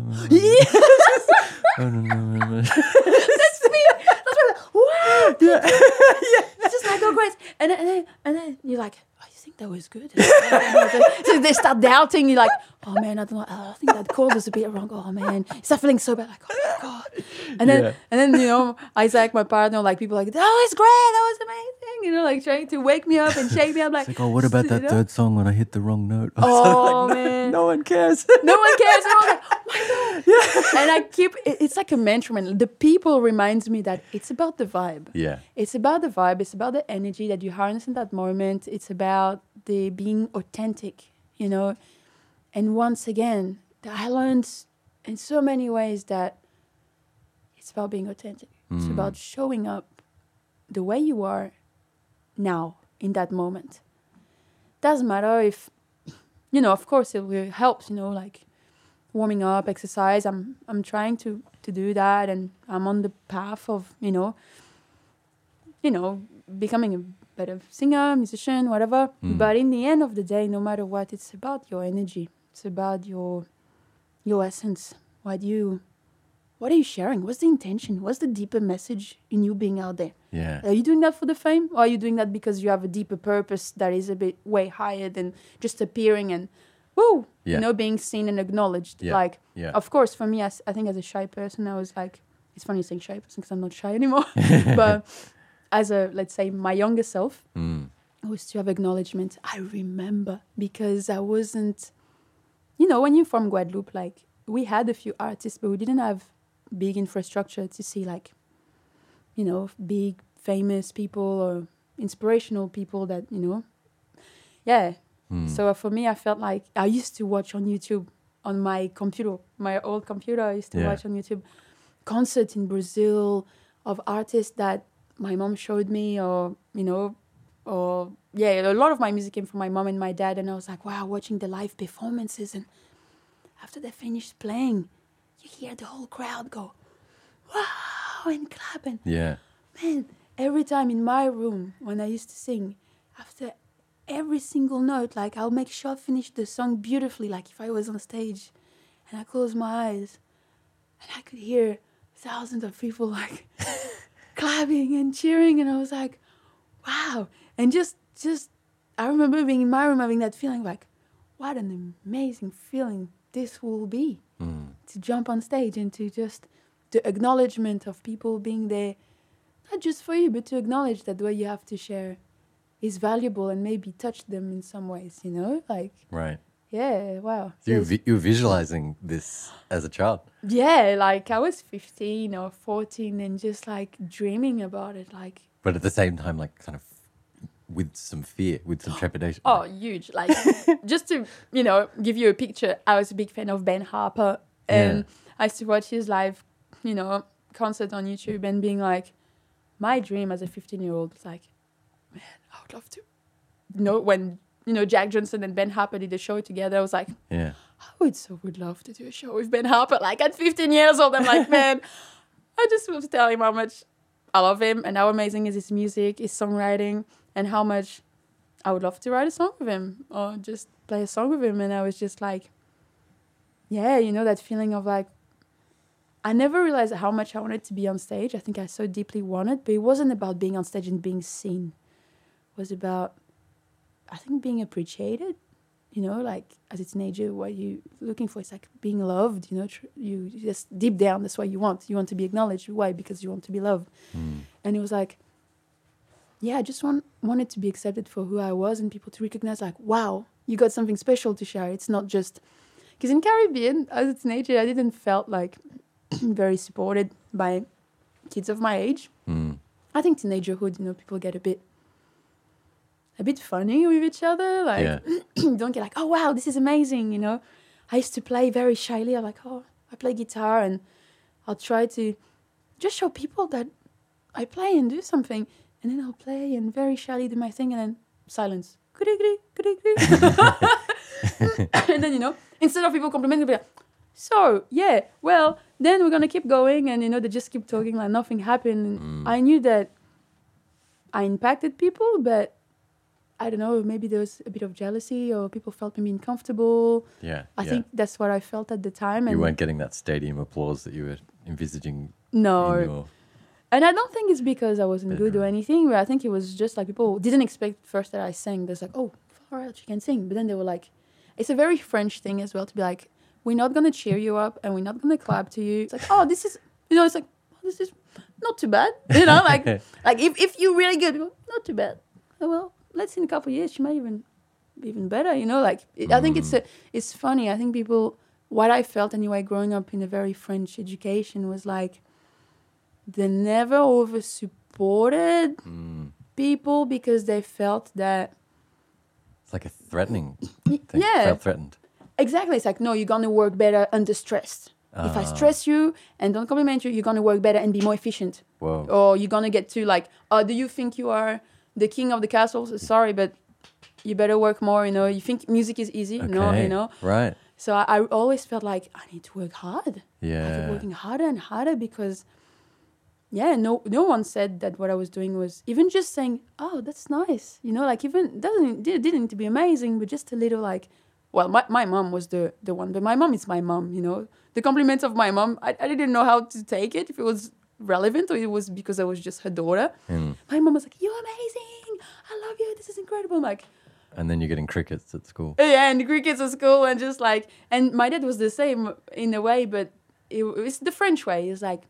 oh, no, no, no, no. that's me. That's what, wow. Yeah. It's just like, oh, great. And then, and then, and then you're like, oh, you think that was good? So they start doubting. You're like, oh, man, I don't know. I think that chord was a bit wrong. Oh, man. You start feeling so bad. Like, oh, my God. And then, Yeah. and then, you know, Isaac, my partner, like, people are like, that was great. That was amazing. You know, like, trying to wake me up and shake me up. Like, It's like, oh, what about you that know? third song when I hit the wrong note? Oh, Like, no, man. no one cares. No one cares. And I was like, oh my God. And I keep, it- it's like a mantra, man. The people reminds me that it's about the vibe. Yeah. It's about the vibe. It's about the energy that you harness in that moment. It's about the being authentic, you know. And once again, I learned in so many ways that it's about being authentic. It's Mm. about showing up the way you are now in that moment. Doesn't matter if, you know, of course it will help, you know, like warming up, exercise. I'm I'm trying to to do that, and I'm on the path of, you know, you know, becoming a better singer, musician, whatever. Mm. But in the end of the day, no matter what, it's about your energy. It's about your your essence. What you what are you sharing? What's the intention? What's the deeper message in you being out there? Yeah. Are you doing that for the fame? Or are you doing that because you have a deeper purpose that is a bit way higher than just appearing and, woo, Yeah. you know, being seen and acknowledged? Yeah. Like, Yeah. of course, for me, as, I think as a shy person, I was like, it's funny saying shy person because I'm not shy anymore. But as a, let's say, my younger self, Mm. I was to have acknowledgement. I remember because I wasn't, you know, when you're from Guadeloupe, like, we had a few artists, but we didn't have big infrastructure to see, like, you know, big famous people or inspirational people that, you know, yeah. Mm. So for me, I felt like I used to watch on YouTube on my computer, my old computer. I used to Yeah. watch on YouTube concerts in Brazil of artists that my mom showed me, or, you know, or yeah, a lot of my music came from my mom and my dad. And I was like, wow, watching the live performances. And after they finished playing, you hear the whole crowd go, wow, and clapping. Yeah. Man, every time in my room when I used to sing, after every single note, like, I'll make sure I finish the song beautifully, like if I was on stage, and I close my eyes and I could hear thousands of people like clapping and cheering, and I was like, wow. And just just I remember being in my room having that feeling like, what an amazing feeling this will be. Mm. To jump on stage and to just the acknowledgement of people being there not just for you, but to acknowledge that what you have to share is valuable and maybe touch them in some ways, you know? Like, Right. yeah, wow. So you, Yes. vi- you were visualizing this as a child. Yeah, like I was fifteen or fourteen and just like dreaming about it. Like, But at the same time, like kind of with some fear, with some trepidation. oh, huge. Like, just to, you know, give you a picture, I was a big fan of Ben Harper. And Yeah. I used to watch his live, you know, concert on YouTube and being like, my dream as a fifteen-year-old was like, man, I would love to. You know, when, you know, Jack Johnson and Ben Harper did a show together, I was like, Yeah. I would so would love to do a show with Ben Harper. Like at fifteen years old, I'm like, man, I just want to tell him how much I love him and how amazing is his music, his songwriting, and how much I would love to write a song with him or just play a song with him. And I was just like, yeah, you know, that feeling of like, I never realized how much I wanted to be on stage. I think I so deeply wanted, but it wasn't about being on stage and being seen. It was about, I think, being appreciated. You know, like as a teenager, what you looking for is like being loved. You know, tr- you just deep down, that's what you want. You want to be acknowledged. Why? Because you want to be loved. Mm. And it was like, yeah, I just want wanted to be accepted for who I was and people to recognize, like, wow, you got something special to share. It's not just because in Caribbean, as a teenager, I didn't felt like very supported by kids of my age. Mm. I think teenagerhood, you know, people get a bit a bit funny with each other. Like, Yeah. you don't get like, oh, wow, this is amazing, you know. I used to play very shyly. I'm like, oh, I play guitar and I'll try to just show people that I play and do something. And then I'll play and very shyly do my thing and then silence. And then, you know, instead of people complimenting, they'll be like, so, yeah, well, then we're going to keep going. And, you know, they just keep talking like nothing happened. And Mm. I knew that I impacted people, but I don't know, maybe there was a bit of jealousy or people felt maybe uncomfortable. Yeah. I yeah. think that's what I felt at the time. And You weren't getting that stadium applause that you were envisaging no. in your... And I don't think it's because I wasn't good or bedroom. anything, but I think it was just like people didn't expect first that I sang. There's like, oh, far out, she can sing. But then they were like, it's a very French thing as well to be like, we're not going to cheer you up and we're not going to clap to you. It's like, oh, this is, you know, it's like, oh, this is not too bad. You know, like, like if, if you're really good, people, not too bad. Oh, well, let's see in a couple of years, she might even be even better, you know, like, it, I think it's a, it's funny. I think people, what I felt anyway, growing up in a very French education was like, they never over supported Mm. people because they felt that, It's like a threatening y- thing. yeah, Felt threatened. exactly. It's like, no, you're going to work better under stress. If I Ah. stress you and don't compliment you, you're going to work better and be more efficient. Whoa. Or you're going to get to like, oh, do you think you are the king of the castle? Sorry, but you better work more, you know. You think music is easy? No, Okay. you know. Right. So I, I always felt like I need to work hard. I Yeah. kept working harder and harder because, yeah, no no one said that what I was doing was even just saying, oh, that's nice. You know, like even, doesn't it didn't need to be amazing, but just a little like, well, my, my mom was the, the one, but my mom is my mom, you know. The compliments of my mom, I, I didn't know how to take it, if it was relevant or it was because I was just her daughter. Mm. My mom was like, you're amazing. I love you. This is incredible. I'm like, And then you're getting crickets at school. yeah, and the crickets at school and just like, and my dad was the same in a way, but it, it's the French way. It's like,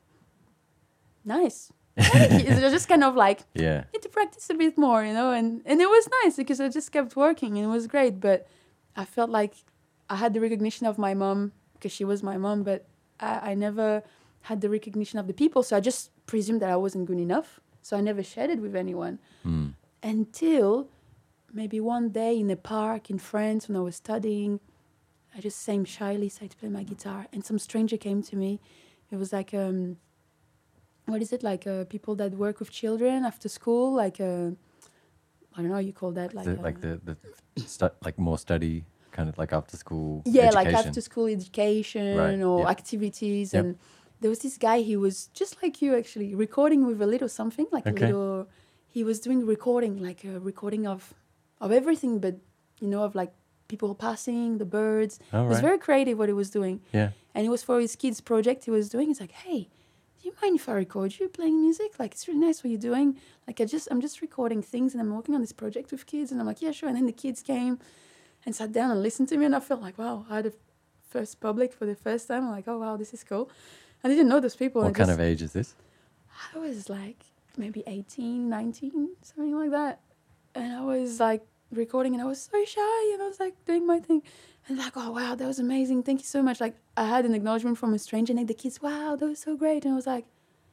nice. It's just kind of like, Yeah. need to practice a bit more, you know, and, and it was nice because I just kept working and it was great, but I felt like I had the recognition of my mom because she was my mom, but I, I never had the recognition of the people, so I just presumed that I wasn't good enough, so I never shared it with anyone. Mm. Until maybe one day in a park in France when I was studying, I just sang shyly, started to play my guitar, and some stranger came to me. It was like, um, what is it, like uh, people that work with children after school, like, uh, I don't know how you call that. Like, the, uh, like the, the stu- like more study, kind of like after school yeah, education. like after school education Right, or yep. activities. Yep. And there was this guy, he was just like you actually, recording with a little something, like Okay. a little, he was doing recording, like a recording of, of everything, but, you know, of like people passing, the birds. All It was right. very creative what he was doing. Yeah. And it was for his kids' project he was doing. He's like, hey, do you mind if I record you playing music? Like, it's really nice what you're doing. Like, I just, I'm just recording things and I'm working on this project with kids. And I'm like, yeah, sure. And then the kids came and sat down and listened to me. And I felt like, wow, I had a first public for the first time. I'm like, oh, wow, this is cool. I didn't know those people. What and kind just, of age is this? I was like maybe eighteen, nineteen, something like that. And I was like recording and I was so shy and I was like doing my thing. And like, oh, wow, that was amazing. Thank you so much. Like I had an acknowledgement from a stranger and like, the kids, wow, that was so great. And I was like,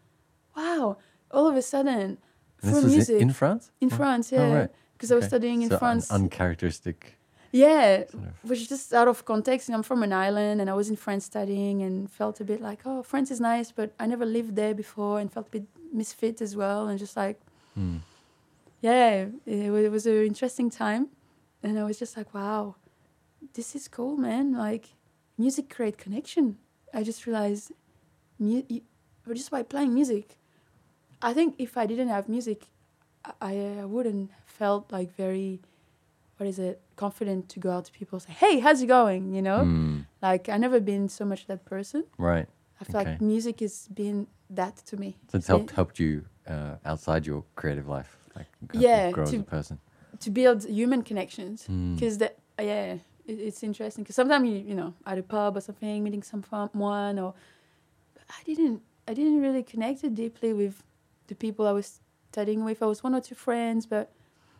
wow, all of a sudden, And this for was music. in, in France? In Oh. France, Oh, yeah. right. Because I was Okay. studying in So France. An uncharacteristic. Yeah, Sort of. which is just out of context. And I'm from an island and I was in France studying and felt a bit like, oh, France is nice, but I never lived there before and felt a bit misfit as well. And just like, Mm. yeah, it, wa- it was an interesting time. And I was just like, wow, this is cool, man. Like, music create connection. I just realized, mu- y- just by playing music, I think if I didn't have music, I, I wouldn't felt like very, what is it, confident to go out to people and say, hey, how's it going? You know, Mm. like I never been so much that person. Right. I feel Okay. like music has been that to me. So it's helped helped you uh, outside your creative life, like help Yeah, you grow as to- a person. To build human connections. Mm. Because that, yeah, it, it's interesting. Because sometimes you, you know, at a pub or something, meeting someone, or I didn't, I didn't really connect it deeply with the people I was studying with. I was one or two friends, but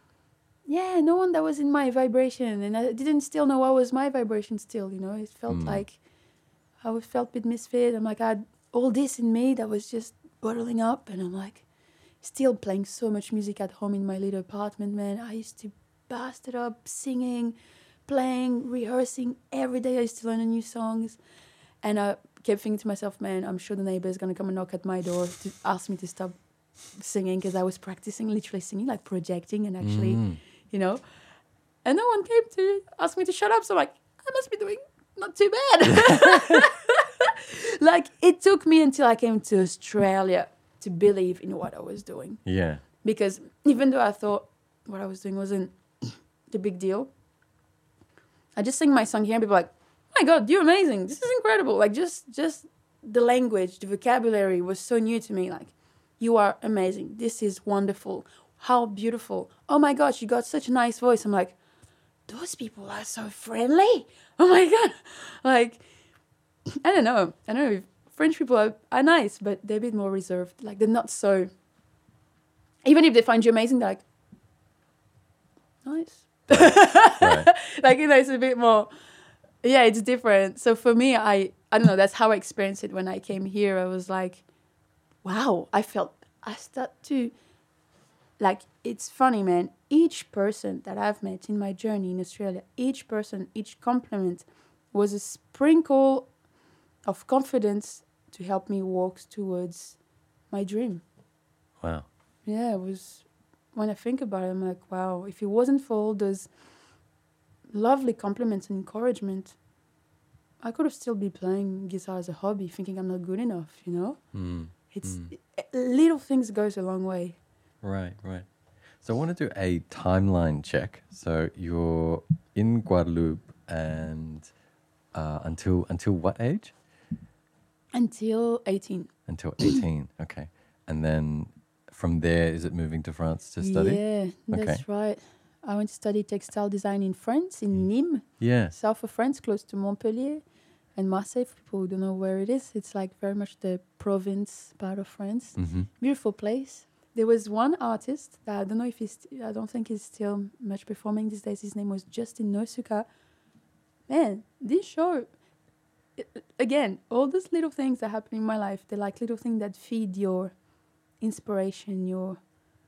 yeah, no one that was in my vibration, and I didn't still know what was my vibration. Still, you know, it felt Mm. like I was felt a bit misfit. I'm like, I had all this in me that was just bottling up, and I'm like, still playing so much music at home in my little apartment, man. I used to bust it up, singing, playing, rehearsing every day. I used to learn new songs, and I kept thinking to myself, man, I'm sure the neighbor is gonna come and knock at my door to ask me to stop singing because I was practicing, literally singing, like projecting, and actually, Mm. you know. And no one came to ask me to shut up. So I'm like, I must be doing not too bad. Like it took me until I came to Australia to believe in what I was doing. Yeah. Because even though I thought what I was doing wasn't the big deal, I just sing my song here and people are like, my God, you're amazing. This is incredible. Like just just the language, the vocabulary was so new to me. Like, you are amazing. This is wonderful. How beautiful. Oh my gosh, you got such a nice voice. I'm like, those people are so friendly. Oh my God. Like, I don't know. I don't know if French people are, are nice, but they're a bit more reserved. Like, they're not so... Even if they find you amazing, they're like, nice. Right. Like, you know, it's a bit more... Yeah, it's different. So for me, I, I don't know, that's how I experienced it when I came here. I was like, wow, I felt... I start to... Like, it's funny, man. Each person that I've met in my journey in Australia, each person, each compliment was a sprinkle of confidence to help me walk towards my dream. Wow. Yeah, it was, when I think about it, I'm like, wow, if it wasn't for all those lovely compliments and encouragement, I could have still be playing guitar as a hobby, thinking I'm not good enough, you know? Mm. It's Mm. it, little things goes a long way. Right, right. So I want to do a timeline check. So you're in Guadeloupe and uh, until until what age? Until eighteen. Until eighteen. Okay. And then from there, is it moving to France to study? Yeah, that's Okay. right. I went to study textile design in France, in Nîmes, Yeah. south of France, close to Montpellier. And Marseille, for people who don't know where it is, it's like very much the province part of France. Mm-hmm. Beautiful place. There was one artist that I don't know if he's, I don't think he's still much performing these days. His name was Justin Nosuka. Man, this show, it- again, all those little things that happen in my life, they're like little things that feed your inspiration, your,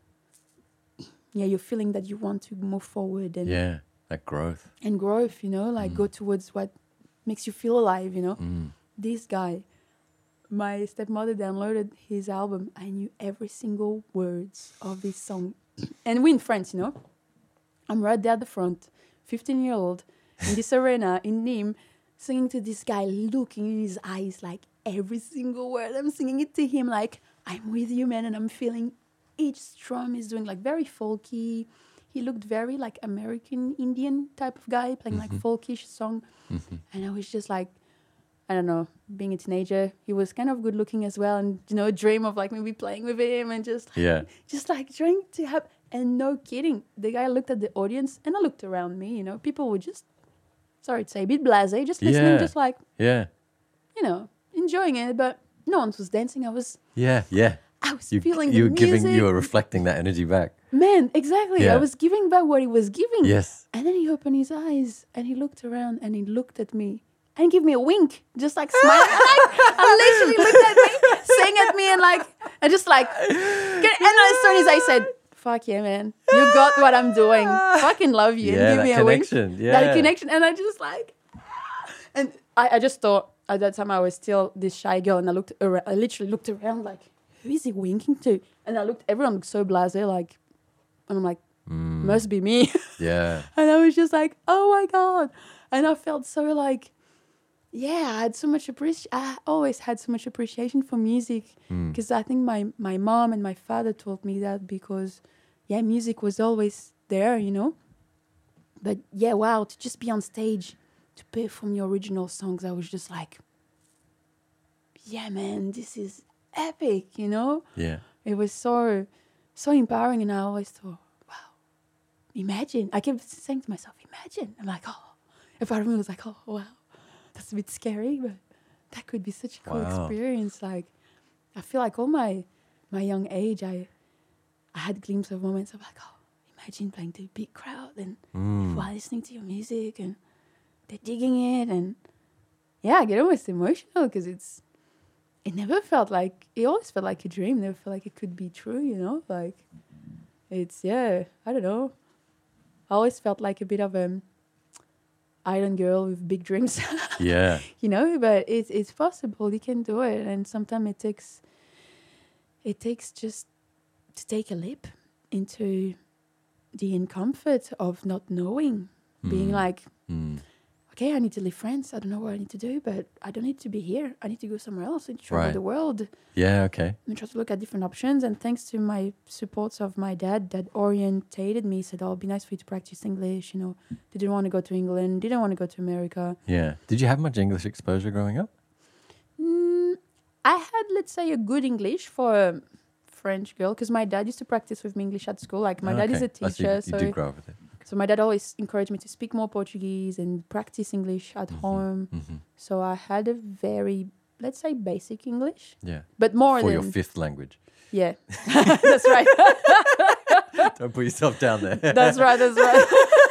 yeah, your feeling that you want to move forward and, Yeah. That growth. and growth, you know, like Mm. go towards what makes you feel alive, you know. Mm. This guy, my stepmother downloaded his album. I knew every single words of this song. And we in France, you know. I'm right there at the front, fifteen year old, in this arena in Nîmes, singing to this guy, looking in his eyes like every single word. I'm singing it to him like, I'm with you, man, and I'm feeling each strum is doing like very folky. He looked very like American Indian type of guy, playing like folkish song. Mm-hmm. And I was just like, I don't know, being a teenager, he was kind of good looking as well. And, you know, dream of like maybe playing with him and just, Yeah. just like trying to have, and no kidding. The guy looked at the audience and I looked around me, you know, people were just, sorry to say, a bit blasé, just listening, Yeah. just like, Yeah. you know, enjoying it. But no one was dancing. I was, Yeah. Yeah. I was You, feeling you the were music. giving, you were reflecting that energy back. Man, exactly. Yeah. I was giving back what he was giving. Yes. And then he opened his eyes and he looked around and he looked at me and gave me a wink, just like smiling. like, I literally looked at me, saying at me, and like, and just like, and as soon as I said, "Fuck yeah, man, you got what I'm doing. Fucking love you." Yeah, and give that me a connection. wink. Yeah. That connection. And I just like, and I, I just thought at that time I was still this shy girl, and I looked around, I literally looked around like, who is he winking to? And I looked, everyone looked so blasé, like, and I'm like, Mm. must be me. Yeah. And I was just like, oh my God. And I felt so like, yeah, I had so much appreciation. I always had so much appreciation for music because Mm. I think my, my mom and my father taught me that because, yeah, music was always there, you know. But yeah, wow, to just be on stage, to perform your original songs, I was just like, yeah, man, this is epic, you know. Yeah. It was so, so empowering. And I always thought, wow, imagine. I kept saying to myself, imagine. I'm like, oh, a part of me was like, oh, wow, that's a bit scary, but that could be such a cool Wow. experience. Like, I feel like all my my young age, I I had glimpses of moments of like, oh, imagine playing to a big crowd and Mm. people are listening to your music and they're digging it. And yeah, I get almost emotional because it's, it never felt like, it always felt like a dream. Never felt like it could be true, you know? Like, it's, yeah, I don't know. I always felt like a bit of a island girl with big dreams, Yeah. you know? But it's it's possible. You can do it. And sometimes it takes, it takes just to take a leap into the discomfort of not knowing, being Mm. like, Mm. okay, I need to leave France. I don't know what I need to do, but I don't need to be here. I need to go somewhere else and travel Right. the world Yeah. Okay. and try to look at different options. And thanks to my supports of my dad that orientated me, said, oh, it'll be nice for you to practice English. You know, didn't want to go to England, didn't want to go to America. Yeah. Did you have much English exposure growing up? Mm, I had, let's say, a good English for a French girl because my dad used to practice with me English at school. Like, my dad is a Okay. Oh, so teacher. you, so you did grow up with it. So my dad always encouraged me to speak more Portuguese and practice English at home. Mm-hmm. So I had a very, let's say, basic English, Yeah. but more For than your fifth language. yeah. That's right. Don't put yourself down there. That's right. That's right.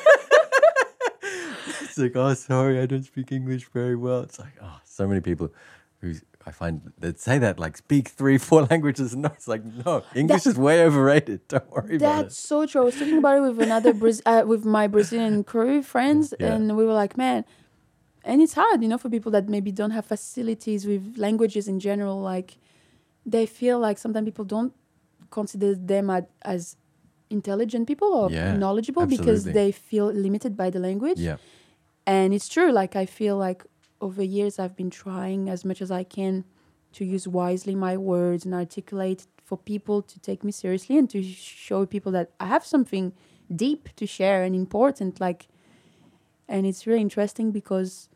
It's like, oh, sorry, I don't speak English very well. It's like, oh, so many people who I find that say that, like, speak three, four languages. No, it's like, no, English That- is way overrated. Don't worry about That's so true. I was talking about it with another Braz- uh, with my Brazilian crew friends, Yeah. and we were like, man, and it's hard, you know, for people that maybe don't have facilities with languages in general. Like, they feel like sometimes people don't consider them ad- as intelligent people or Yeah, knowledgeable because absolutely. they feel limited by the language. it. Yeah. And it's true. Like, I feel like over years I've been trying as much as I can to use wisely my words and articulate for people to take me seriously and to show people that I have something deep to share and important. Like, and it's really interesting because,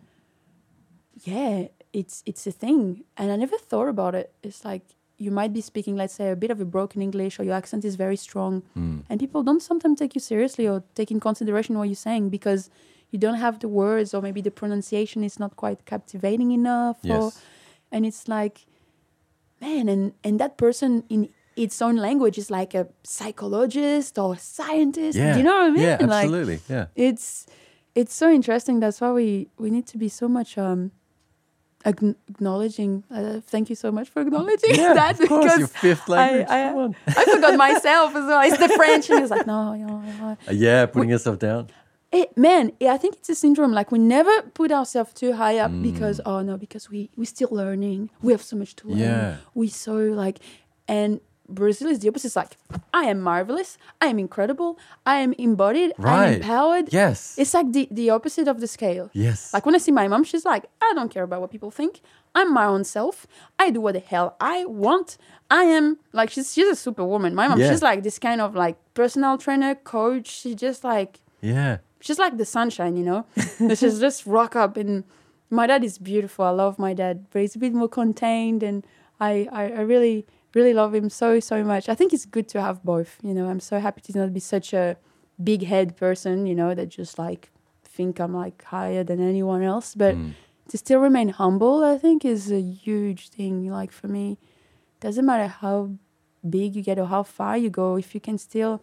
yeah, it's it's a thing. And I never thought about it. It's like you might be speaking, let's say, a bit of a broken English, or your accent is very strong, Mm. and people don't sometimes take you seriously or take in consideration what you're saying because you don't have the words, or maybe the pronunciation is not quite captivating enough. Or, Yes. and it's like, man, and, and that person in its own language is like a psychologist or a scientist. Yeah. Do you know what I mean? Yeah, Like, absolutely. Yeah. it's it's so interesting. That's why we, we need to be so much um, agn- acknowledging. Uh, thank you so much for acknowledging Yeah, that. of course, because your fifth language. I, Come on. I, I forgot myself as well. It's the French, and it's like, no, no, no. Uh, yeah, putting yourself down. It, man, I think it's a syndrome. Like, we never put ourselves too high up Mm. because, oh no, because we we're still learning. We have so much to learn. Yeah. We so like, and Brazil is the opposite. It's like, I am marvelous. I am incredible. I am embodied. I am Right. empowered. Yes. It's like the, the opposite of the scale. yes. Like, when I see my mom, she's like, I don't care about what people think. I'm my own self. I do what the hell I want. I am like, she's she's a superwoman. My mom, Yeah. she's like this kind of like personal trainer, coach. She just like, yeah. she's like the sunshine, you know. She's just rock up. And my dad is beautiful. I love my dad, but he's a bit more contained, and I, I, I really, really love him so, so much. I think it's good to have both. You know, I'm so happy to not be such a big head person, you know, that just like think I'm like higher than anyone else. But Mm. to still remain humble, I think, is a huge thing. Like, for me, doesn't matter how big you get or how far you go, if you can still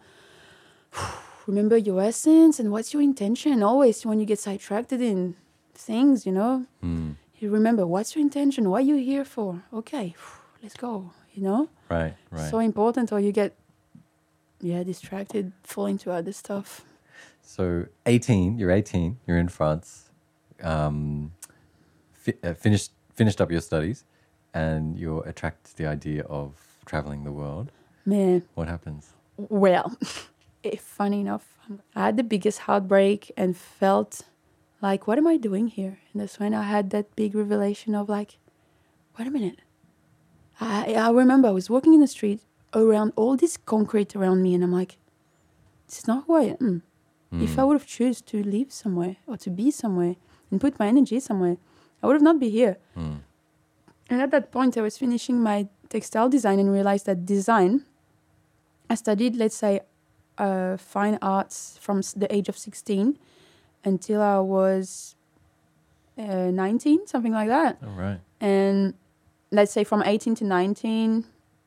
remember your essence and what's your intention. Always when you get sidetracked in things, you know, Mm. you remember what's your intention, what are you here for? Okay, let's go, you know? Right, right. So important, or you get, yeah, distracted, fall into other stuff. So eighteen, you're eighteen, you're in France, um, fi- uh, finished finished up your studies, and you're attracted to the idea of traveling the world. Man, What happens? well, eh, funny enough, I had the biggest heartbreak and felt like, what am I doing here? And that's when I had that big revelation of like, wait a minute. I, I remember I was walking in the street around all this concrete around me, and I'm like, this is not who I am. Mm. If I would have chosen to live somewhere or to be somewhere and put my energy somewhere, I would have not be here. Mm. And at that point, I was finishing my textile design and realized that design, I studied, let's say, uh, fine arts from s- the age of sixteen until I was uh, nineteen, something like that. All right. And let's say from eighteen to nineteen,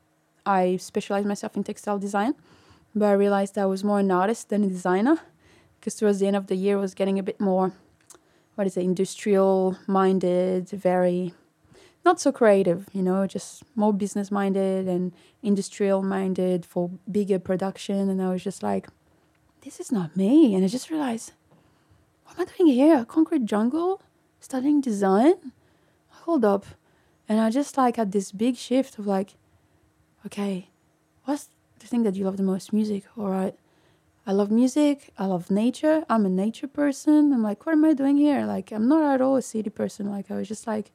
I specialized myself in textile design. But I realized I was more an artist than a designer, because towards the end of the year, I was getting a bit more, what is it, industrial minded, very, not so creative, you know, just more business minded and industrial minded for bigger production. And I was just like, this is not me. And I just realized, what am I doing here? A concrete jungle? Studying design? Hold up. And I just like had this big shift of like, okay, what's the thing that you love the most? Music. All right. I love music. I love nature. I'm a nature person. I'm like, what am I doing here? Like, I'm not at all a city person. Like, I was just like,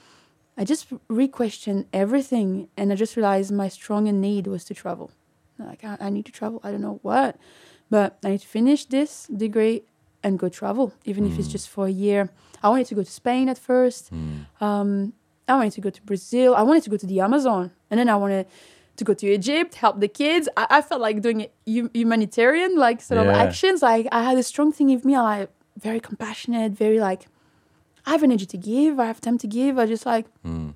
I just re-questioned everything. And I just realized my stronger need was to travel. Like, I, I need to travel. I don't know what. But I need to finish this degree and go travel, even Mm. if it's just for a year. I wanted to go to Spain at first. Mm. Um, I wanted to go to Brazil. I wanted to go to the Amazon. And then I wanted to go to Egypt, help the kids. I, I felt like doing hu- humanitarian, like, sort of Yeah. actions. Like, I had a strong thing in me. I'm like, very compassionate, very, like, I have energy to give. I have time to give. I just, like, Mm.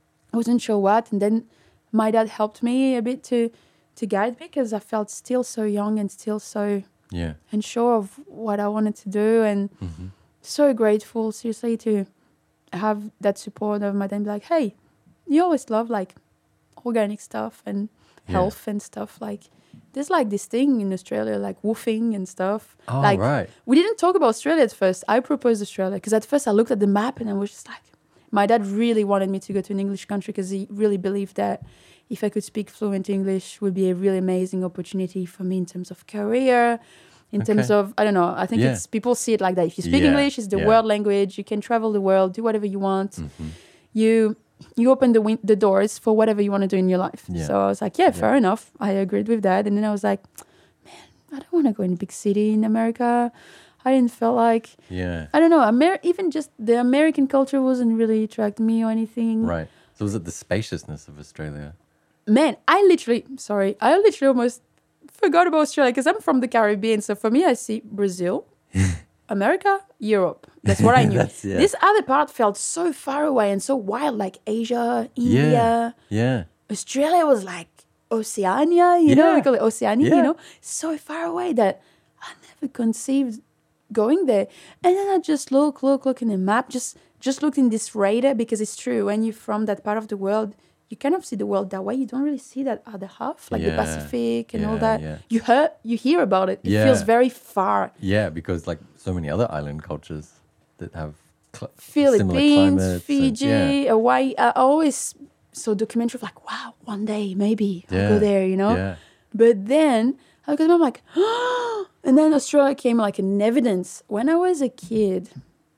I wasn't sure what. And then my dad helped me a bit to, to guide me, because I felt still so young and still so Yeah. unsure of what I wanted to do. And Mm-hmm. so grateful, seriously, to have that support of my dad. Be like, hey, you always love like organic stuff and Yeah. health and stuff. Like, there's like this thing in Australia, like woofing and stuff. Oh, like, right. we didn't talk about Australia at first. I proposed Australia because at first I looked at the map and I was just like, my dad really wanted me to go to an English country because he really believed that if I could speak fluent English would be a really amazing opportunity for me in terms of career, in Okay. terms of, I don't know, I think Yeah. it's, people see it like that. If you speak Yeah, English, it's the yeah. world language. You can travel the world, do whatever you want. Mm-hmm. You you open the win- the doors for whatever you want to do in your life. Yeah. So I was like, yeah, Yeah. fair enough. I agreed with that. And then I was like, man, I don't want to go in a big city in America. I didn't feel like, Yeah. I don't know, Amer- even just the American culture wasn't really attracting me or anything. Right. So was it the spaciousness of Australia? Man, I literally, sorry, I literally almost forgot about Australia because I'm from the Caribbean. So for me, I see Brazil, America, Europe. That's what I knew. That's- yeah. This other part felt so far away and so wild, like Asia, India. Yeah. Australia was like Oceania, you know, Yeah. we call it Oceania, Yeah. you know, so far away that I never conceived going there. And then I just look, look, look in the map, just just looked in this radar, because it's true, when you're from that part of the world, you kind of see the world that way. You don't really see that other half, like the Yeah. Pacific and all Yeah, that. yeah. You hear, you hear about it. It Yeah. feels very far. Yeah, because like so many other island cultures that have cl- similar Philippines, climates. Fiji, And, yeah. Hawaii. I always saw documentary of like, wow, one day maybe I'll Yeah. go there, you know. Yeah. But then I look at them, I'm like, and then Australia came like an evidence. When I was a kid,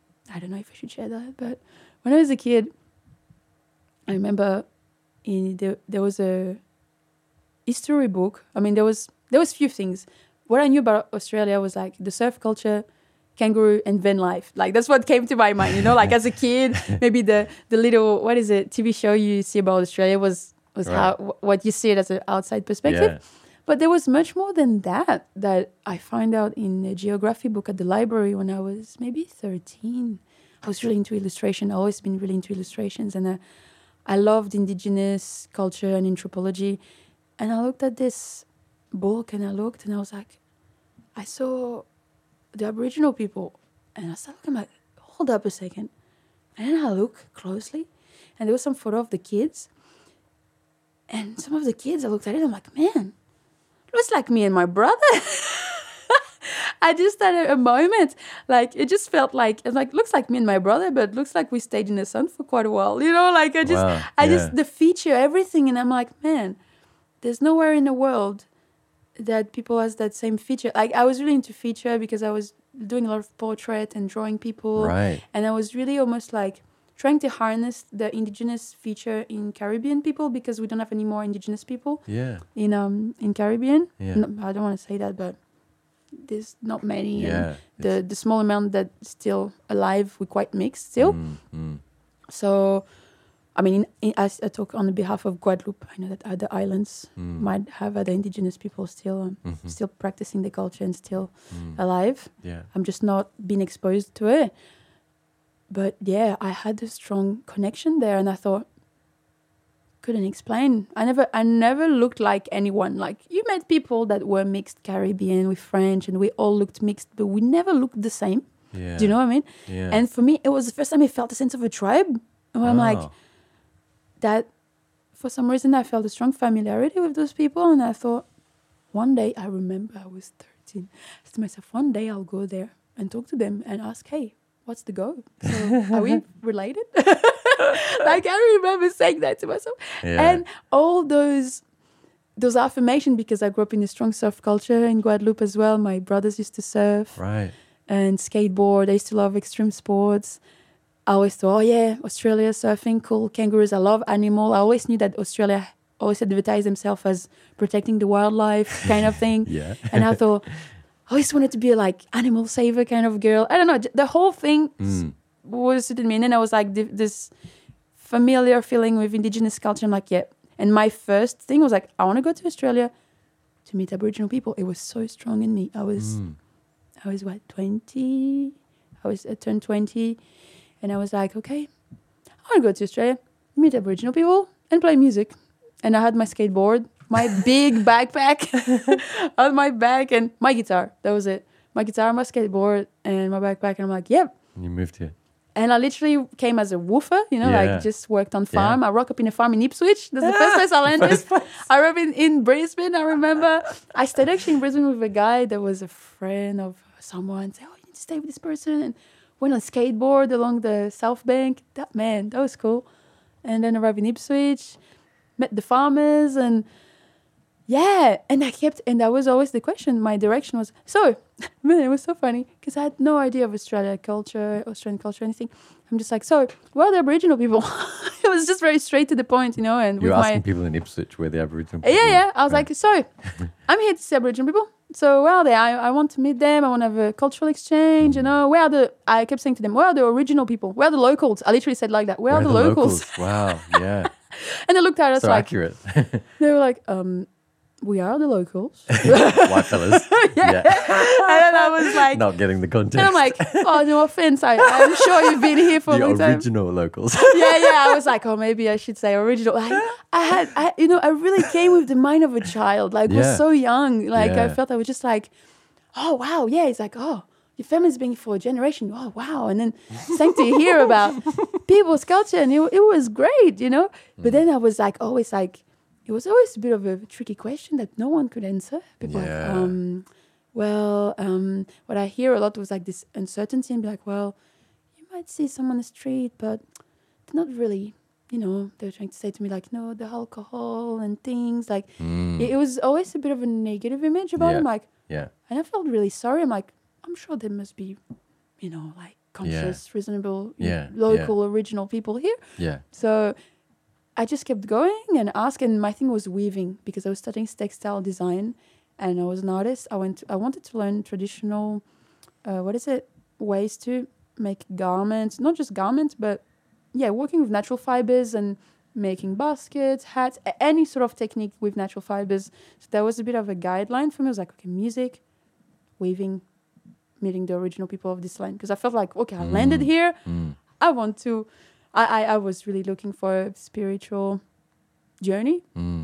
I don't know if I should share that, but when I was a kid, I remember in the, there was a history book. I mean, there was there was few things. What I knew about Australia was like the surf culture, kangaroo, and van life. Like that's what came to my mind. You know, like as a kid, maybe the the little, what is it, T V show you see about Australia was was Right. how wh- what you see it as an outside perspective. Yeah. But there was much more than that that I found out in a geography book at the library when I was maybe thirteen. I was really into illustration. I've always been really into illustrations. And uh, I loved indigenous culture and anthropology. And I looked at this book and I looked and I was like, I saw the Aboriginal people. And I started looking, I'm like, hold up a second. And then I look closely and there was some photo of the kids. And some of the kids, I looked at it, I'm like, man, it looks like me and my brother. I just had a, a moment, like, it just felt like, it's like, looks like me and my brother, but it looks like we stayed in the sun for quite a while, you know, like, I just, Wow, I yeah. just, the feature, everything, and I'm like, man, there's nowhere in the world that people has that same feature. Like, I was really into feature because I was doing a lot of portrait and drawing people, Right. and I was really almost like trying to harness the indigenous feature in Caribbean people because we don't have any more indigenous people Yeah. in um in Caribbean. Yeah. No, I don't want to say that, but there's not many. Yeah. And the the small amount that's still alive, we're quite mixed still. Mm, mm. So, I mean, in, in, I, I talk on the behalf of Guadeloupe. I know that other islands Mm. might have other indigenous people still um, Mhm. still practicing the culture and still Mm. alive. Yeah. I'm just not being exposed to it. But yeah, I had a strong connection there, and I thought, couldn't explain. I never, I never looked like anyone. Like, you met people that were mixed Caribbean with French, and we all looked mixed, but we never looked the same. Yeah. Do you know what I mean? Yeah. And for me, it was the first time I felt a sense of a tribe. And I'm like, Oh. that, for some reason, I felt a strong familiarity with those people, and I thought, one day, I remember I was thirteen. I said to myself, one day I'll go there and talk to them and ask, hey, what's the go? So are we related? Like, I remember saying that to myself. Yeah. And all those those affirmations, because I grew up in a strong surf culture in Guadeloupe as well. My brothers used to surf Right. and skateboard. I used to love extreme sports. I always thought, oh yeah, Australia, surfing, cool, kangaroos. I love animal. I always knew that Australia always advertised themselves as protecting the wildlife kind of thing. Yeah. And I thought, I always wanted to be a like animal saver kind of girl. I don't know. j- The whole thing Mm. was suited me. And then I was like, th- this familiar feeling with indigenous culture. I'm like, yeah. And my first thing was like, I want to go to Australia to meet Aboriginal people. It was so strong in me. I was, Mm. I was what, twenty? I was, I turned twenty. And I was like, okay, I want to go to Australia, meet Aboriginal people, and play music. And I had my skateboard, my big backpack on my back, and my guitar. That was it. My guitar, my skateboard, and my backpack. And I'm like, yep. And you moved here. And I literally came as a woofer, you know, Yeah. like just worked on farm. I rock up in a farm in Ipswich. That's the first place I landed. First place. I remember in, in Brisbane, I remember. I stayed actually in Brisbane with a guy that was a friend of someone. Say, oh, you need to stay with this person. And went on skateboard along the South Bank. That, man, that was cool. And then arrived in Ipswich, met the farmers, and yeah. And I kept, and that was always the question. My direction was, so, man, it was so funny because I had no idea of Australia culture, Australian culture, anything. I'm just like, so, where are the Aboriginal people? It was just very straight to the point, you know. And You're with asking my, people in Ipswich where the Aboriginal people yeah, are. yeah. I was like, so, I'm here to see Aboriginal people. So where are they? I, I want to meet them. I want to have a cultural exchange, you know. Where are the, I kept saying to them, where are the original people? Where are the locals? I literally said like that. Where, Where are the, locals? Wow. Yeah. And they looked at us So like, accurate. they were like, um, we are the locals. White fellas. Yeah. Yeah. And then I was like, Not getting the context. and I'm like, oh, no offense. I, I'm sure you've been here for a the long time. original locals. Yeah, yeah. I was like, oh, maybe I should say original. I, I had, I, you know, I really came with the mind of a child. Like, Yeah. was so young. Like, I Yeah. felt I was just like, oh, wow. Yeah. It's like, oh, your family's been for a generation. Oh, wow. And then starting to hear about people's culture. And it, it was great, you know. But then I was like, always like, it was always a bit of a tricky question that no one could answer. People Yeah. like, um, well, um, what I hear a lot was like this uncertainty and be like, well, you might see someone on the street, but they're not really, you know, they're trying to say to me like, no, the alcohol and things. Like, Mm. it, it was always a bit of a negative image about Yeah. him. Like, Yeah. and I felt really sorry. I'm like, I'm sure there must be, you know, like conscious, reasonable, Yeah, local, original people here. Yeah. So I just kept going and asking. My thing was weaving because I was studying textile design, and I was an artist. I went. I wanted to learn traditional, uh, what is it, ways to make garments. Not just garments, but yeah, working with natural fibers and making baskets, hats, a- any sort of technique with natural fibers. So that was a bit of a guideline for me. I was like, okay, music, weaving, meeting the original people of this land. Because I felt like, okay, I landed here. Mm. I want to, I, I, I was really looking for a spiritual journey. Mm.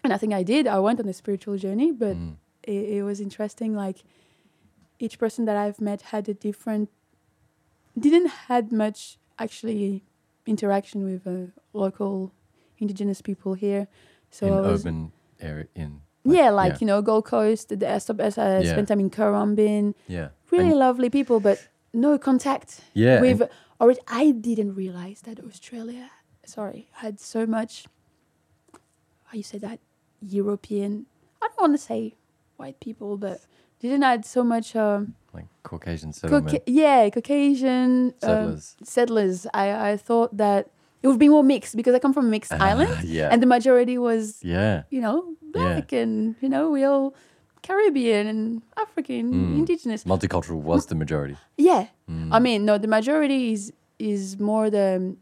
and I think I did. I went on a spiritual journey, but Mm. it, it was interesting. Like each person that I've met had a different, didn't had much actually interaction with uh, local indigenous people here. So in I was, urban area, in yeah, like yeah. you know, Gold Coast. The I stopped, as I Yeah. spent time in Currumbin. yeah, Really And- lovely people, but no contact yeah, with. and- Or I didn't realize that Australia, sorry, had so much. How you say that? European. I don't want to say white people, but didn't had so much. Um, like Caucasian settlement Cauca- yeah, Caucasian um, settlers. settlers. I, I thought that it would be more mixed because I come from a mixed Ah, island, yeah, and the majority was, yeah, you know, black and you know we all Caribbean and African, Mm. indigenous. multicultural was the majority. Yeah, Mm. I mean, no, the majority is is more the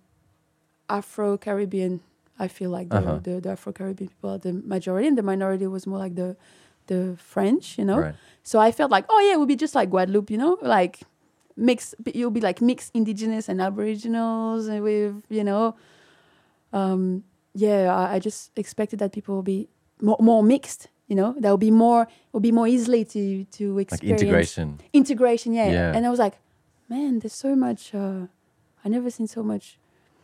Afro Caribbean. I feel like the, Uh-huh. the, the Afro Caribbean people are the majority, and the minority was more like the the French, you know. Right. So I felt like, oh yeah, it would be just like Guadeloupe, you know, like mix. You'll be like mixed indigenous and Aboriginals, and with you know, um, yeah. I, I just expected that people will be more, more mixed. You know, that would be more. It would be more easily to to Like experience integration. Integration, yeah. Yeah. And I was like, man, there's so much. Uh, I never seen so much.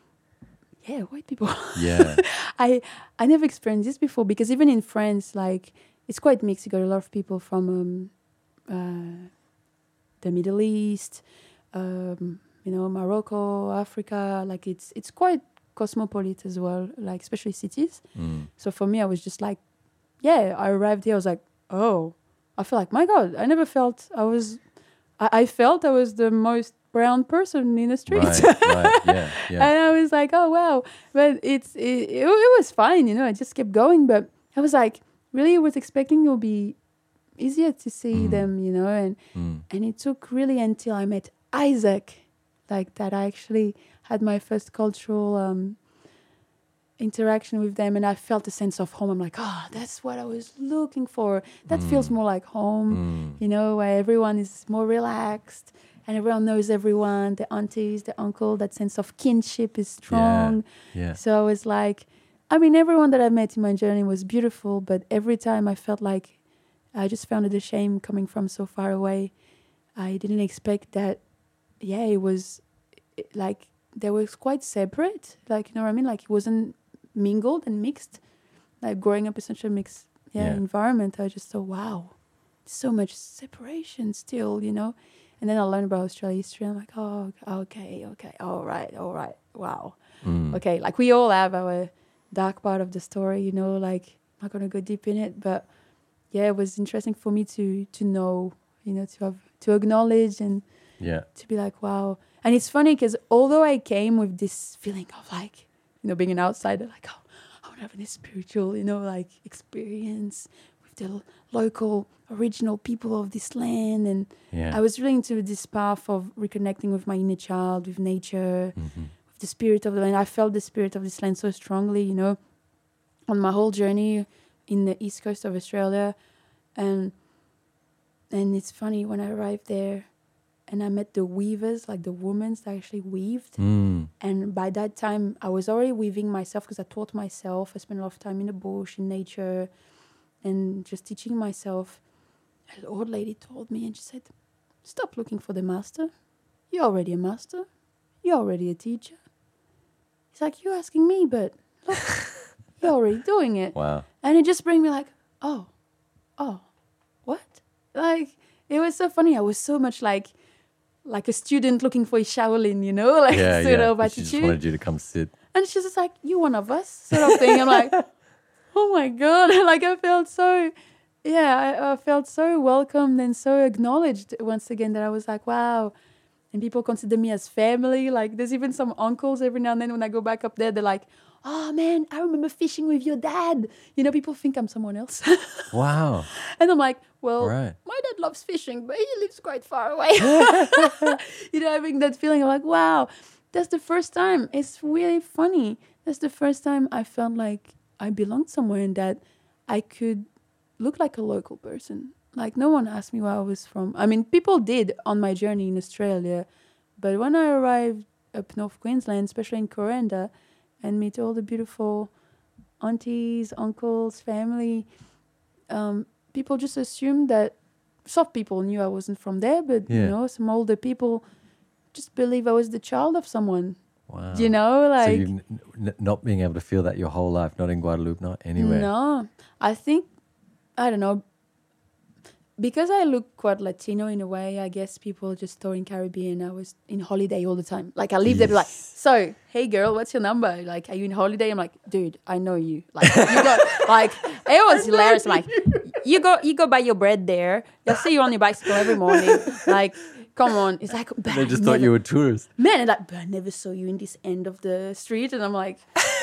Yeah, white people. Yeah. I I never experienced this before because even in France, like it's quite mixed. You got a lot of people from um, uh, the Middle East, um, you know, Morocco, Africa. Like it's it's quite cosmopolitan as well. Like especially cities. Mm. So for me, I was just like, yeah. I arrived here. I was like, oh, I feel like my God. I never felt I was. I, I felt I was the most brown person in the street. Right, right, yeah, yeah. And I was like, oh wow, but it's it, it, it was fine, you know. I just kept going, but I was like, really, I was expecting it would be easier to see Mm. them, you know, and Mm. and it took really until I met Isaac, like that I actually had my first cultural um, interaction with them, and I felt a sense of home. I'm like, oh, that's what I was looking for. That feels Mm. more like home, Mm. you know, where everyone is more relaxed. And everyone knows everyone, the aunties, the uncle, that sense of kinship is strong. Yeah. So I was like, I mean, everyone that I met in my journey was beautiful, but every time I felt like I just found it a shame coming from so far away. I didn't expect that, yeah, it was it, like, they were quite separate. Like, you know what I mean? Like, it wasn't mingled and mixed. Like, growing up in such a mixed yeah, Yeah. environment, I just thought, wow, so much separation still, you know? And then I learned about Australia history. I'm like, oh, okay, okay, all right, all right, wow. Mm. Okay, like we all have our dark part of the story, you know, like I'm not going to go deep in it. But yeah, it was interesting for me to to know, you know, to have, to acknowledge and Yeah. to be like, wow. And it's funny because although I came with this feeling of like, you know, being an outsider, like, oh, I want to have this spiritual, you know, like experience with the local original people of this land. And Yeah. I was really into this path of reconnecting with my inner child, with nature, Mhm. with the spirit of the land. I felt the spirit of this land so strongly, you know, on my whole journey in the east coast of Australia. And and it's funny, when I arrived there and I met the weavers, like the women that actually weaved. Mm. And by that time, I was already weaving myself because I taught myself. I spent a lot of time in the bush, in nature, and just teaching myself. An old lady told me, and she said, stop looking for the master. You're already a master. You're already a teacher. It's like, you're asking me, but look, you're already doing it. Wow. And it just bring me like, oh, oh, what? Like, it was so funny. I was so much like, like a student looking for a Shaolin, you know, like Yeah, sort yeah. of She just attitude. wanted you to come sit. And she's just like, you one of us, sort of thing. I'm like, oh my God. Like, I felt so, yeah, I, I felt so welcomed and so acknowledged once again that I was like, wow. And people consider me as family. Like, there's even some uncles every now and then when I go back up there, they're like, oh man, I remember fishing with your dad. You know, people think I'm someone else. Wow. And I'm like, well, Right. my dad loves fishing, but he lives quite far away. You know, having that feeling of like, wow, that's the first time. It's really funny. That's the first time I felt like I belonged somewhere and that I could look like a local person. Like, no one asked me where I was from. I mean, people did on my journey in Australia. But when I arrived up North Queensland, especially in Coranda, and meet all the beautiful aunties, uncles, family. Um, people just assumed that some people knew I wasn't from there, but Yeah. you know, some older people just believe I was the child of someone. Wow. You know, So like you n- n- not being able to feel that your whole life, not in Guadeloupe, not anywhere. no, I think I don't know. Because I look quite Latino in a way, I guess people just thought in Caribbean I was in holiday all the time. Like I leave there, be like, Yes. so hey girl, what's your number? Like, are you in holiday? I'm like, dude, I know you. Like you got like it was hilarious. I'm like, you go you go buy your bread there. They'll see you on your bicycle every morning. Like, come on. It's like but They I just thought never- you were tourists. Man, and like, but I never saw you in this end of the street. And I'm like,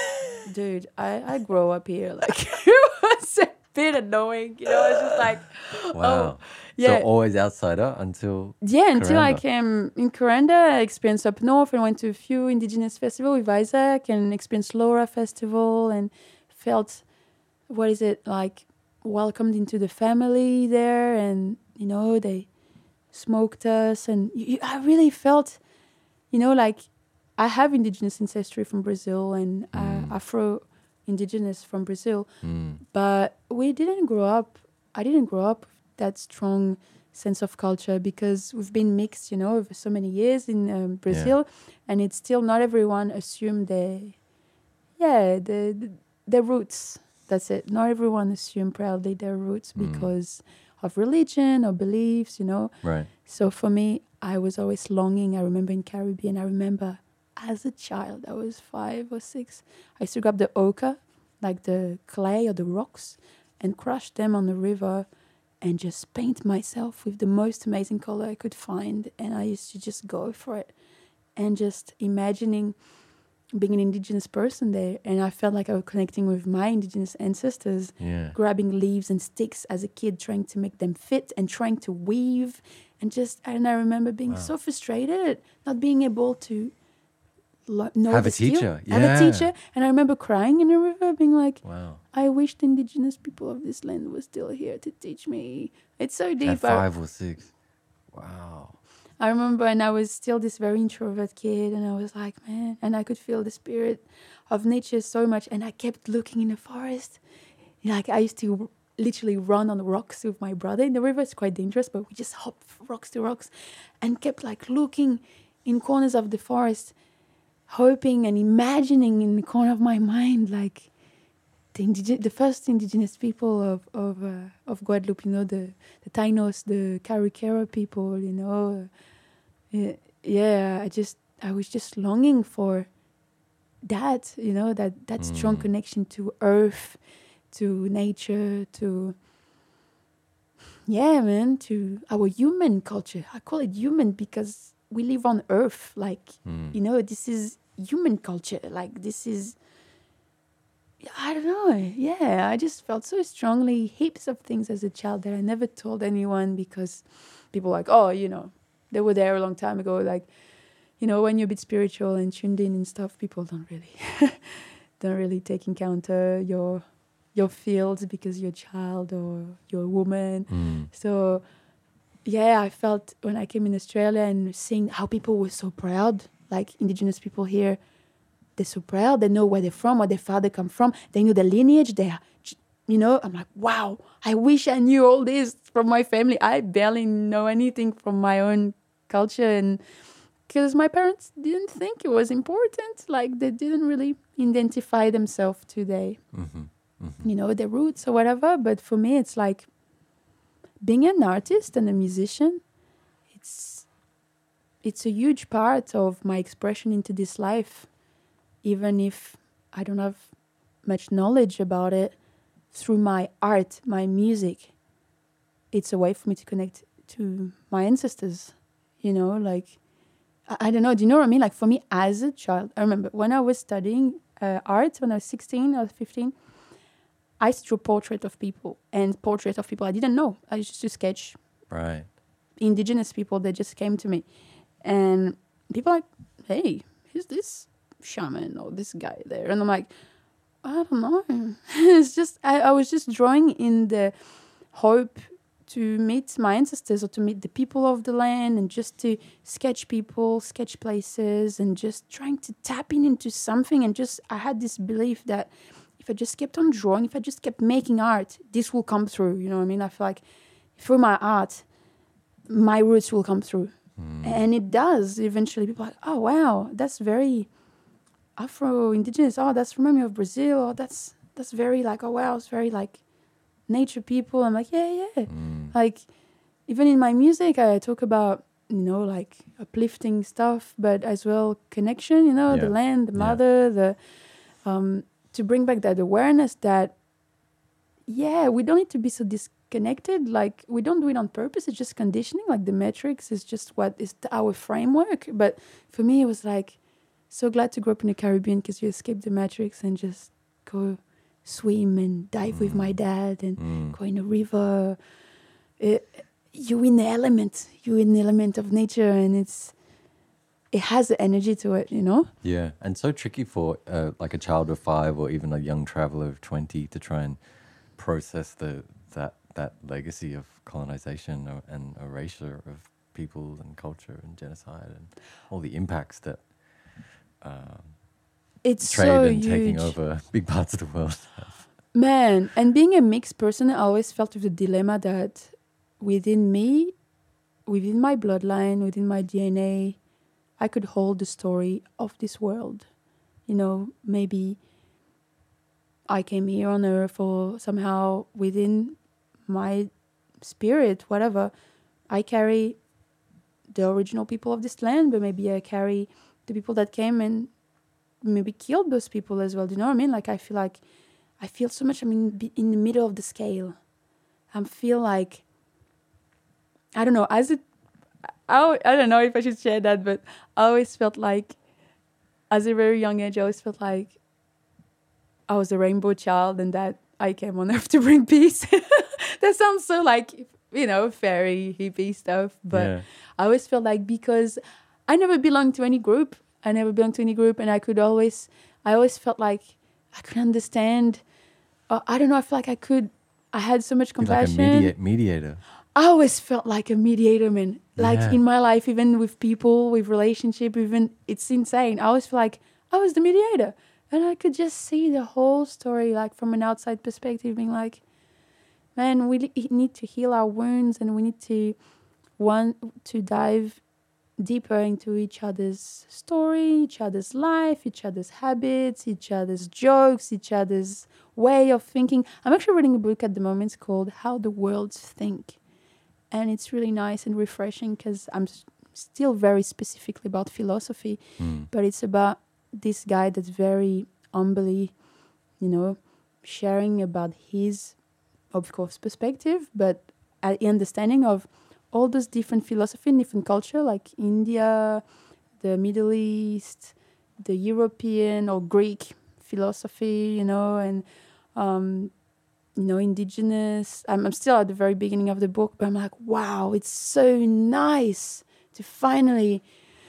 dude, I, I grow up here. Like it was a bit annoying. You know, it's just like Wow. oh, yeah. So always outsider until Yeah, until I Kuranda. came in Kuranda, I experienced up north and went to a few indigenous festivals with Isaac and experienced Laura Festival and felt, what is it, like welcomed into the family there. And, you know, they smoked us. And you, you- I really felt, you know, like I have indigenous ancestry from Brazil and uh, Afro indigenous from Brazil. Mm. But we didn't grow up, I didn't grow up with that strong sense of culture because we've been mixed, you know, over so many years in um, Brazil, and it's still not everyone assume the, yeah, the, the their roots. That's it. Not everyone assume proudly their roots Mm. because of religion or beliefs, you know. Right. So for me, I was always longing. I remember in Caribbean, I remember as a child, I was five or six, I used to grab the ochre, like the clay or the rocks, and crush them on the river and just paint myself with the most amazing color I could find. And I used to just go for it and just imagining being an indigenous person there. And I felt like I was connecting with my indigenous ancestors, Yeah. grabbing leaves and sticks as a kid, trying to make them fit and trying to weave. And just, and I remember being Wow. so frustrated, not being able to lo- know Have the a skill, teacher, have yeah. a teacher. And I remember crying in the river, being like, Wow. I wish the indigenous people of this land were still here to teach me. It's so At deep. I, five or six. Wow. I remember, and I was still this very introvert kid, and I was like, man, and I could feel the spirit of nature so much, and I kept looking in the forest. Like I used to literally run on the rocks with my brother in the river. It's quite dangerous, but we just hopped from rocks to rocks, and kept like looking in corners of the forest, hoping and imagining in the corner of my mind, like the indige- the first indigenous people of of uh, of Guadeloupe, you know, the the Tainos, the Karikera people, you know. Uh, yeah, I just I was just longing for that, you know, that that strong Mm. connection to earth, to nature, to yeah, man, to our human culture. I call it human because we live on earth. Like, Mm. you know, this is human culture. Like, this is, I don't know. Yeah, I just felt so strongly heaps of things as a child that I never told anyone because people were like, oh, you know, they were there a long time ago. Like, you know, when you're a bit spiritual and tuned in and stuff, people don't really, don't really take encounter your your fields because you're a child or you're a woman. Mm. So, yeah, I felt when I came in Australia and seeing how people were so proud, like indigenous people here, they're so proud. They know where they're from, where their father come from. They know the lineage. They, are, you know, I'm like, wow, I wish I knew all this from my family. I barely know anything from my own culture. And because my parents didn't think it was important. Like they didn't really identify themselves today. Mm-hmm. Mm-hmm. You know, their roots or whatever. But for me, it's like being an artist and a musician, it's it's a huge part of my expression into this life, even if I don't have much knowledge about it. Through my art, my music, it's a way for me to connect to my ancestors, you know, like, I, I don't know, do you know what I mean? Like for me as a child, I remember when I was studying uh, art, when I was sixteen or fifteen, I used to draw portrait of people and portrait of people I didn't know. I used to sketch Right. indigenous people that just came to me. And people are like, hey, who's this shaman or this guy there? And I'm like, I don't know. It's just, I, I was just drawing in the hope to meet my ancestors or to meet the people of the land and just to sketch people, sketch places and just trying to tap in into something. And just, I had this belief that if if I just kept on drawing, if I just kept making art, this will come through. You know what I mean? I feel like through my art, my roots will come through. Mm. And it does. Eventually, people are like, oh, wow, that's very Afro-Indigenous. Oh, that's remind me of Brazil. Oh, that's that's very like, oh, wow, it's very like nature people. I'm like, yeah, yeah. Mm. Like, even in my music, I talk about, you know, like uplifting stuff, but as well connection, you know, yeah. the land, the mother, yeah. the um, to bring back that awareness that, yeah, we don't need to be so disconnected. Like, we don't do it on purpose. It's just conditioning. Like, the Matrix is just what is our framework. But for me, it was like, so glad to grow up in the Caribbean because you escape the Matrix and just go swim and dive mm. with my dad and mm. go in a river. It, you're in the element. You're in the element of nature, and it's it has the energy to it, you know? Yeah, and so tricky for uh, like a child of five or even a young traveler of twenty to try and process the that that legacy of colonization or, and erasure of people and culture and genocide and all the impacts that um, it's trade so and huge. Taking over big parts of the world have. Man, and being a mixed person, I always felt with the dilemma that within me, within my bloodline, within my D N A, I could hold the story of this world. You know, maybe I came here on Earth, or somehow within my spirit, whatever, I carry the original people of this land, but maybe I carry the people that came and maybe killed those people as well. Do you know what I mean? Like, I feel like, I feel so much I'm in, in the middle of the scale. I feel like, I don't know, as it, I, I don't know if I should share that, but I always felt like, as a very young age, I always felt like I was a rainbow child and that I came on Earth to bring peace. That sounds so like, you know, fairy, hippie stuff. But yeah. I always felt like, because I never belonged to any group. I never belonged to any group. And I could always, I always felt like I could understand. Uh, I don't know, I feel like I could, I had so much compassion. Like a media- mediator. I always felt like a mediator, man. Like yeah. in my life, even with people, with relationship, even, it's insane. I always feel like I was the mediator. And I could just see the whole story, like from an outside perspective, being like, man, we need to heal our wounds, and we need to want to dive deeper into each other's story, each other's life, each other's habits, each other's jokes, each other's way of thinking. I'm actually reading a book at the moment. It's called How the Worlds Think. And it's really nice and refreshing because I'm s- still very specifically about philosophy, mm. but it's about this guy that's very humbly, you know, sharing about his, of course, perspective, but uh, understanding of all those different philosophy and different culture, like India, the Middle East, the European or Greek philosophy, you know, and, um, you know, indigenous. I'm, I'm still at the very beginning of the book, but I'm like, wow, it's so nice to finally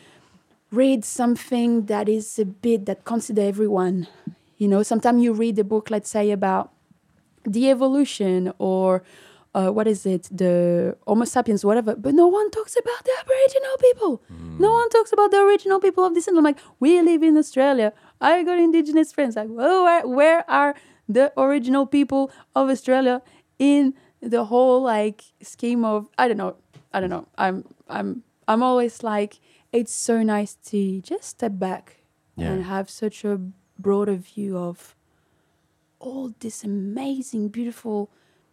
read something that is a bit that consider everyone. You know, sometimes you read a book, let's say, about the evolution or uh, what is it, the Homo sapiens, whatever, but no one talks about the Aboriginal people. Mm. No one talks about the original people of this. And I'm like, we live in Australia. I got Indigenous friends. Like, well, where, where are the original people of Australia in the whole like scheme of, I don't know, I don't know. I'm, I'm, I'm always like, it's so nice to just step back yeah. and have such a broader view of all this amazing, beautiful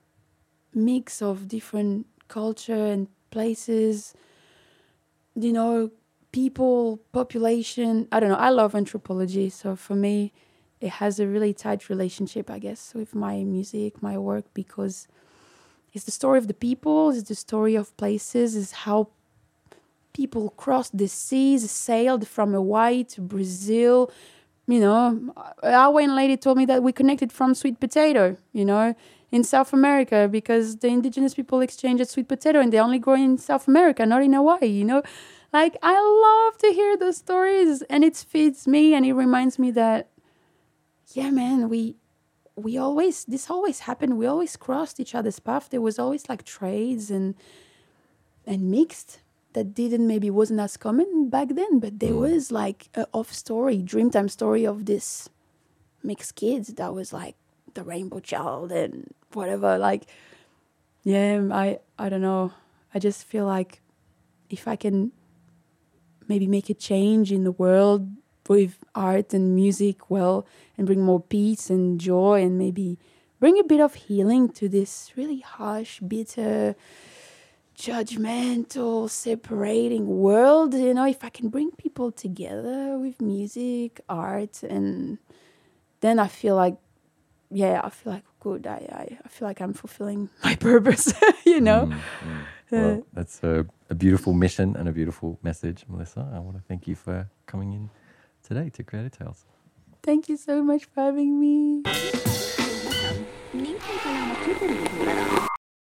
mix of different culture and places, you know, people, population. I don't know. I love anthropology. So for me, it has a really tight relationship, I guess, with my music, my work, because it's the story of the people, it's the story of places, it's how people crossed the seas, sailed from Hawaii to Brazil. You know, our Wayne lady told me that we connected from sweet potato, you know, in South America, because the indigenous people exchanged sweet potato and they only grow in South America, not in Hawaii, you know. Like, I love to hear those stories, and it feeds me and it reminds me that, yeah, man, we we always, this always happened. We always crossed each other's path. There was always like trades and and mixed that didn't, maybe wasn't as common back then, but there mm. was like a off story, Dreamtime story of this mixed kids that was like the rainbow child and whatever. Like, yeah, I I don't know. I just feel like if I can maybe make a change in the world with art and music, well, and bring more peace and joy and maybe bring a bit of healing to this really harsh, bitter, judgmental, separating world. You know, if I can bring people together with music, art, and then I feel like, yeah, I feel like good. I, I, I feel like I'm fulfilling my purpose, you know? Mm, mm. Well, that's a, a beautiful mission and a beautiful message, Melissa. I want to thank you for coming in today to Creative Tales. Thank you so much for having me.